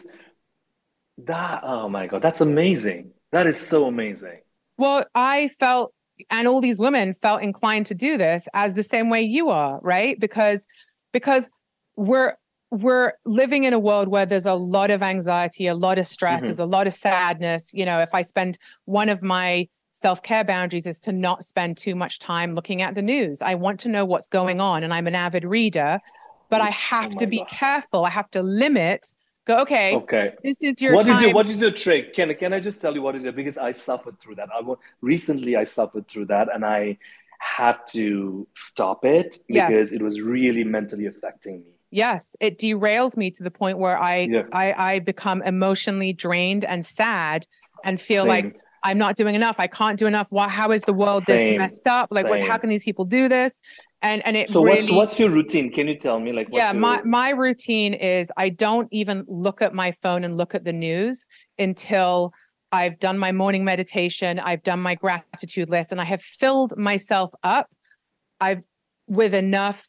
that, oh my God, that's amazing. That is so amazing. Well, I felt, and all these women felt inclined to do this as the same way you are, right? Because, because we're, we're living in a world where there's a lot of anxiety, a lot of stress, Hmm. there's a lot of sadness. You know, if I spend one of my self-care boundaries is to not spend too much time looking at the news. I want to know what's going on, and I'm an avid reader, but I Oh have to my be God. careful. I have to limit, go, okay, Okay. this is your What is your time. what is your trick? Can can I just tell you what is your because I suffered through that. I wa- recently I suffered through that and I had to stop it because it Yes. was really mentally affecting me. Yes, it derails me to the point where I Yeah, I I become emotionally drained and sad and feel like same, I'm not doing enough. I can't do enough. Why, how is the world this same, messed up? Like what how same. can these people do this? And and it So what's really, what's your routine? Can you tell me like yeah, what's my your my routine is I don't even look at my phone and look at the news until I've done my morning meditation, I've done my gratitude list, and I have filled myself up. I've with enough,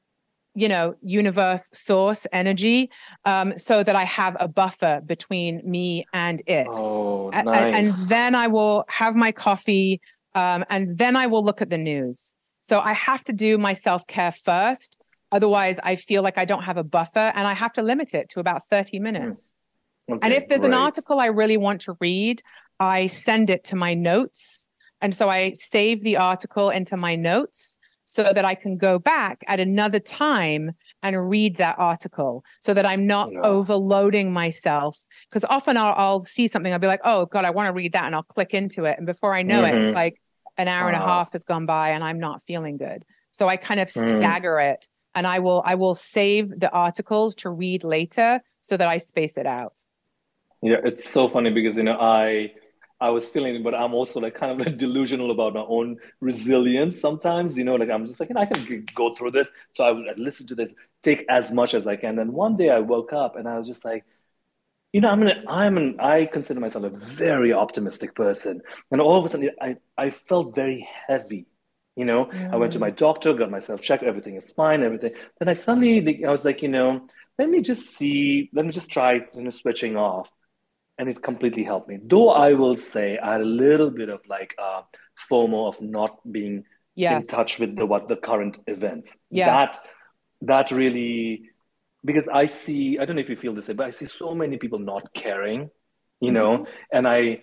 you know, universe source energy, um, so that I have a buffer between me and it. Oh, A- a- and nice. then I will have my coffee, um, and then I will look at the news. So I have to do my self-care first. Otherwise, I feel like I don't have a buffer, and I have to limit it to about thirty Hmm. minutes. And Okay, if there's an great. article I really want to read, I send it to my notes. And so I save the article into my notes so that I can go back at another time and read that article so that I'm not Yeah. overloading myself. Because often I'll, I'll see something, I'll be like, oh God, I want to read that. And I'll click into it. And before I know it, it's Mm-hmm. like an hour and a Ah. half has gone by and I'm not feeling good. So I kind of Mm. stagger it, and I will, I will save the articles to read later so that I space it out. Yeah, it's so funny because you know I I was feeling it, but I'm also like kind of like delusional about my own resilience sometimes. You know, like I'm just like, you know, I can g- go through this. So I would listen to this, take as much as I can. Then one day I woke up and I was just like, you know, I'm an I'm an I consider myself a very optimistic person, and all of a sudden I I felt very heavy. You know, I went to my Mm. doctor, got myself checked, everything is fine, everything. Then I suddenly I was like, you know, let me just see, let me just try, you know, switching off, and it completely helped me. Though I will say I had a little bit of like uh, FOMO of not being in Yes. touch with the what the current events. That Yes. that really because I see I don't know if you feel the same, but I see so many people not caring, you Hmm. know, and I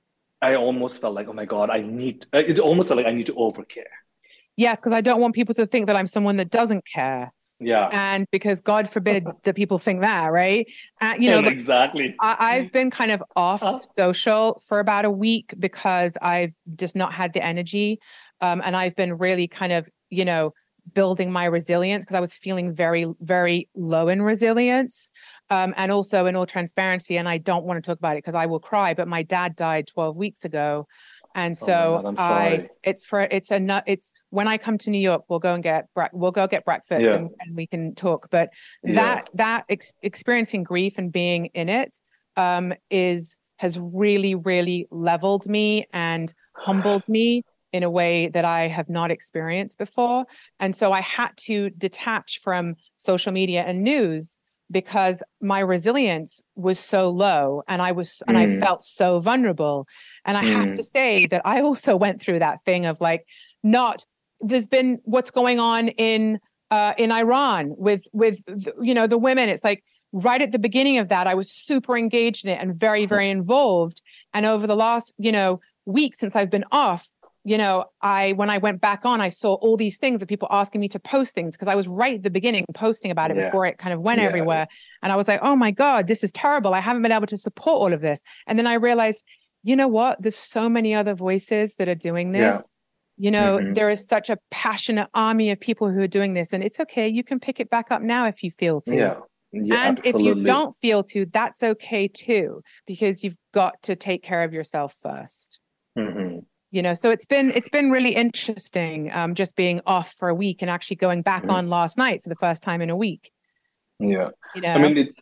I almost felt like oh my God, I need it almost felt like I need to overcare. Yes, because I don't want people to think that I'm someone that doesn't care. Yeah, And because God forbid that people think that, right? Uh, you know, and look, exactly. I, I've been kind of off Uh, social for about a week because I've just not had the energy. Um, and I've been really kind of, you know, building my resilience because I was feeling very, very low in resilience. Um, and also in all transparency, and I don't want to talk about it because I will cry, but my dad died twelve weeks ago. And oh my so God, I'm I, sorry. it's for, it's a, nut. It's when I come to New York, we'll go and get, bre- we'll go get breakfast Yeah, and, and we can talk. But yeah, that, that ex- experiencing grief and being in it, um, is, has really, really leveled me and humbled me in a way that I have not experienced before. And so I had to detach from social media and news because my resilience was so low and I was and I mm, felt so vulnerable. And I have to mm, say that I also went through that thing of like not there's been what's going on in uh in Iran with with you know the women. It's like right at the beginning of that I was super engaged in it and very very involved. And over the last, you know, week since I've been off, you know, I, when I went back on, I saw all these things of people asking me to post things because I was right at the beginning posting about it yeah, before it kind of went yeah, yeah, everywhere. And I was like, oh my God, this is terrible. I haven't been able to support all of this. And then I realized, you know what? There's so many other voices that are doing yeah. this. You know, Hmm. there is such a passionate army of people who are doing this. And it's okay. You can pick it back up now if you feel to. Yeah, yeah, And if you absolutely. don't feel to, that's okay too, because you've got to take care of yourself first. Hmm. You know, so it's been it's been really interesting, um, just being off for a week and actually going back Hmm. on last night for the first time in a week. Yeah. You I know, mean, it's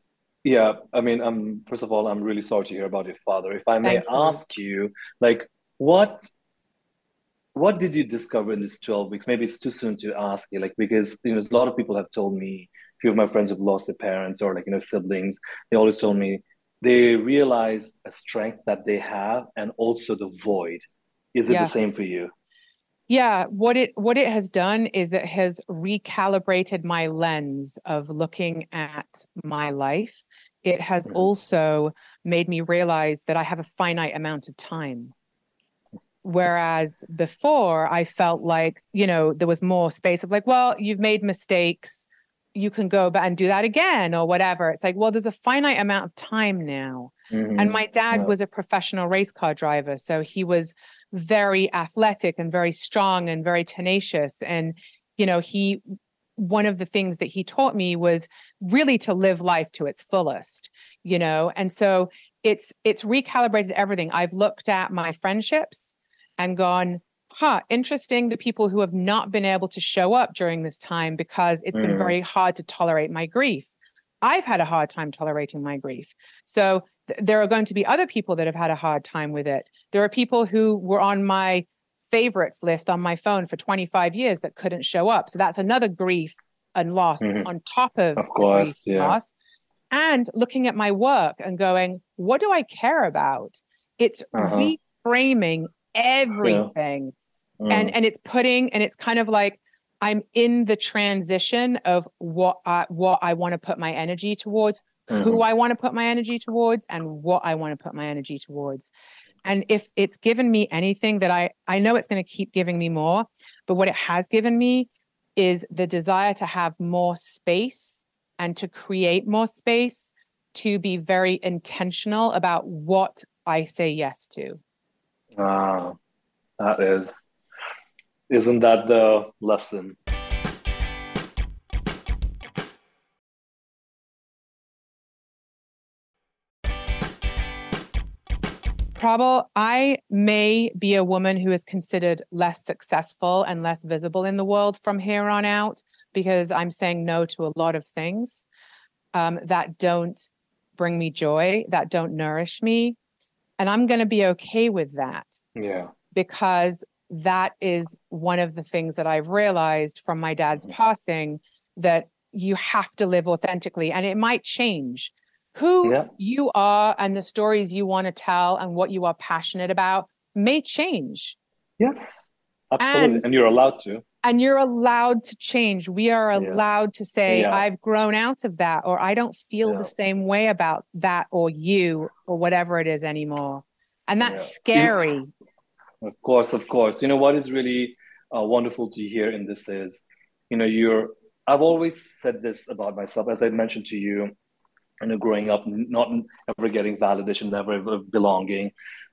Yeah, I mean, um, first of all, I'm really sorry to hear about your father. If I may Thank you. ask you, like, what what did you discover in these twelve weeks? Maybe it's too soon to ask you, like, because you know, a lot of people have told me, a few of my friends have lost their parents or like, you know, siblings, they always told me they realize a strength that they have and also the void. Is it the same for Yes. you? Yeah, what it what it has done is it has recalibrated my lens of looking at my life. It has Hmm. also made me realize that I have a finite amount of time. Whereas before I felt like, you know, there was more space of like, well, you've made mistakes, you can go back and do that again or whatever. It's like, well, there's a finite amount of time now. And Hmm. my dad Yeah. was a professional race car driver. So he was very athletic and very strong and very tenacious. And, you know, he, one of the things that he taught me was really to live life to its fullest, you know? And so it's, it's recalibrated everything. I've looked at my friendships and gone, huh, interesting. The people who have not been able to show up during this time because it's been Mm. very hard to tolerate my grief. I've had a hard time tolerating my grief. So th- there are going to be other people that have had a hard time with it. There are people who were on my favorites list on my phone for twenty-five years that couldn't show up. So that's another grief and loss Hmm. on top of Of the grief course, and yeah. loss. And looking at my work and going, what do I care about? It's Uh-huh. reframing Yeah. everything. And Mm. and it's putting, and it's kind of like I'm in the transition of what I what I want to put my energy towards, who Hmm. I want to put my energy towards, and what I want to put my energy towards. And if it's given me anything that I I know it's going to keep giving me more, but what it has given me is the desire to have more space and to create more space, to be very intentional about what I say yes to. Ah, that is, isn't that the lesson? Prabal, I may be a woman who is considered less successful and less visible in the world from here on out because I'm saying no to a lot of things um, that don't bring me joy, that don't nourish me. And I'm going to be okay with that Yeah. because that is one of the things that I've realized from my dad's Mhm. passing, that you have to live authentically and it might change. Who Yeah. you are and the stories you want to tell and what you are passionate about may change. Yes. Absolutely. And And you're allowed to. and you're allowed to change. We are Yeah. allowed to say, Yeah. I've grown out of that, or I don't feel the Yeah. same way about that or you or whatever it is anymore. And that's Yeah. You, scary. of course, of course. You know what is really uh, wonderful to hear in this is, you know, you're, I've always said this about myself, as I mentioned to you, you know, growing up, not ever getting validation, never ever belonging.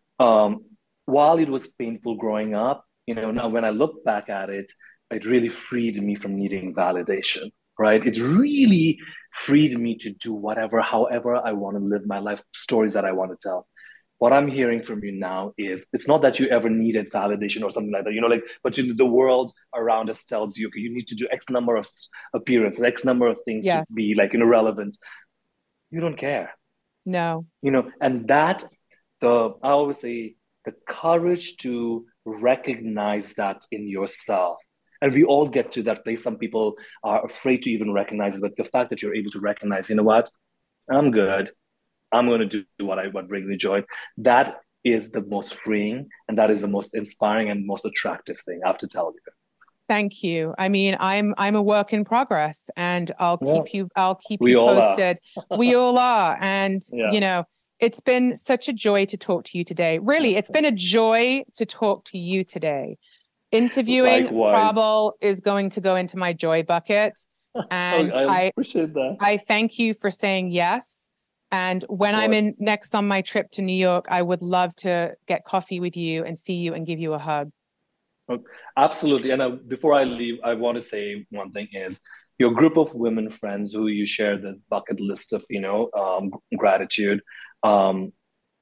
Um, while it was painful growing up, you know, now when I look back at it, it really freed me from needing validation, right? It really freed me to do whatever, however I want to live my life, stories that I want to tell. What I'm hearing from you now is it's not that you ever needed validation or something like that, you know, like, but you, the world around us tells you, okay, you need to do X number of appearances, X number of things to be Yes. like, you know, relevant. You don't care, No. you know, and that the I always say the courage to recognize that in yourself. And we all get to that place. Some people are afraid to even recognize it, but the fact that you're able to recognize, you know what, I'm good. I'm going to do what I what brings me joy. That is the most freeing, and that is the most inspiring and most attractive thing I have to tell Thank you. I mean, I'm I'm a work in progress and I'll you. Yeah, keep you I'll keep you we all are. posted. We all are. And, Yeah, you know, it's been such a joy to talk to you today. Really, it's that's been a joy to talk to you today. Interviewing likewise. Prabal is going to go into my joy bucket. Oh, And I I appreciate that. I thank you for saying yes. And Of when I'm course. in next on my trip to New York, I would love to get coffee with you and see you and give you a hug. Oh, absolutely. And uh, before I leave, I want to say one thing is your group of women friends who you share the bucket list of, you know, um, gratitude. Um,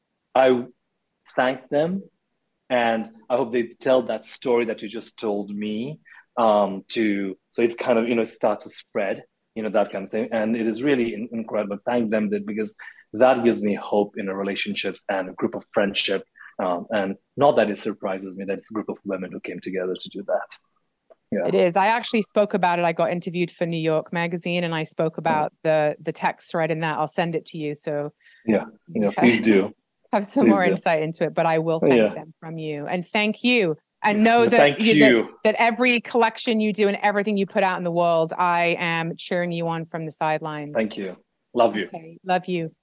I thank them, and I hope they tell that story that you just told me um, to, so it kind of, you know, start to spread. you know, that kind of thing. And it is really in- incredible. Thank them that because that gives me hope in a relationships and a group of friendship. Um, and not that it surprises me that it's a group of women who came together to do that. Yeah. It is. I actually spoke about it. I got interviewed for New York Magazine, and I spoke about the the text thread in that. I'll send it to you. So yeah, yeah, please do. Have some Please more do. insight into it, but I will thank Yeah. them from you. And thank you. And know that, Thank you, you. that that every collection you do and everything you put out in the world, I am cheering you on from the sidelines. Thank you. Love you. Okay. Love you.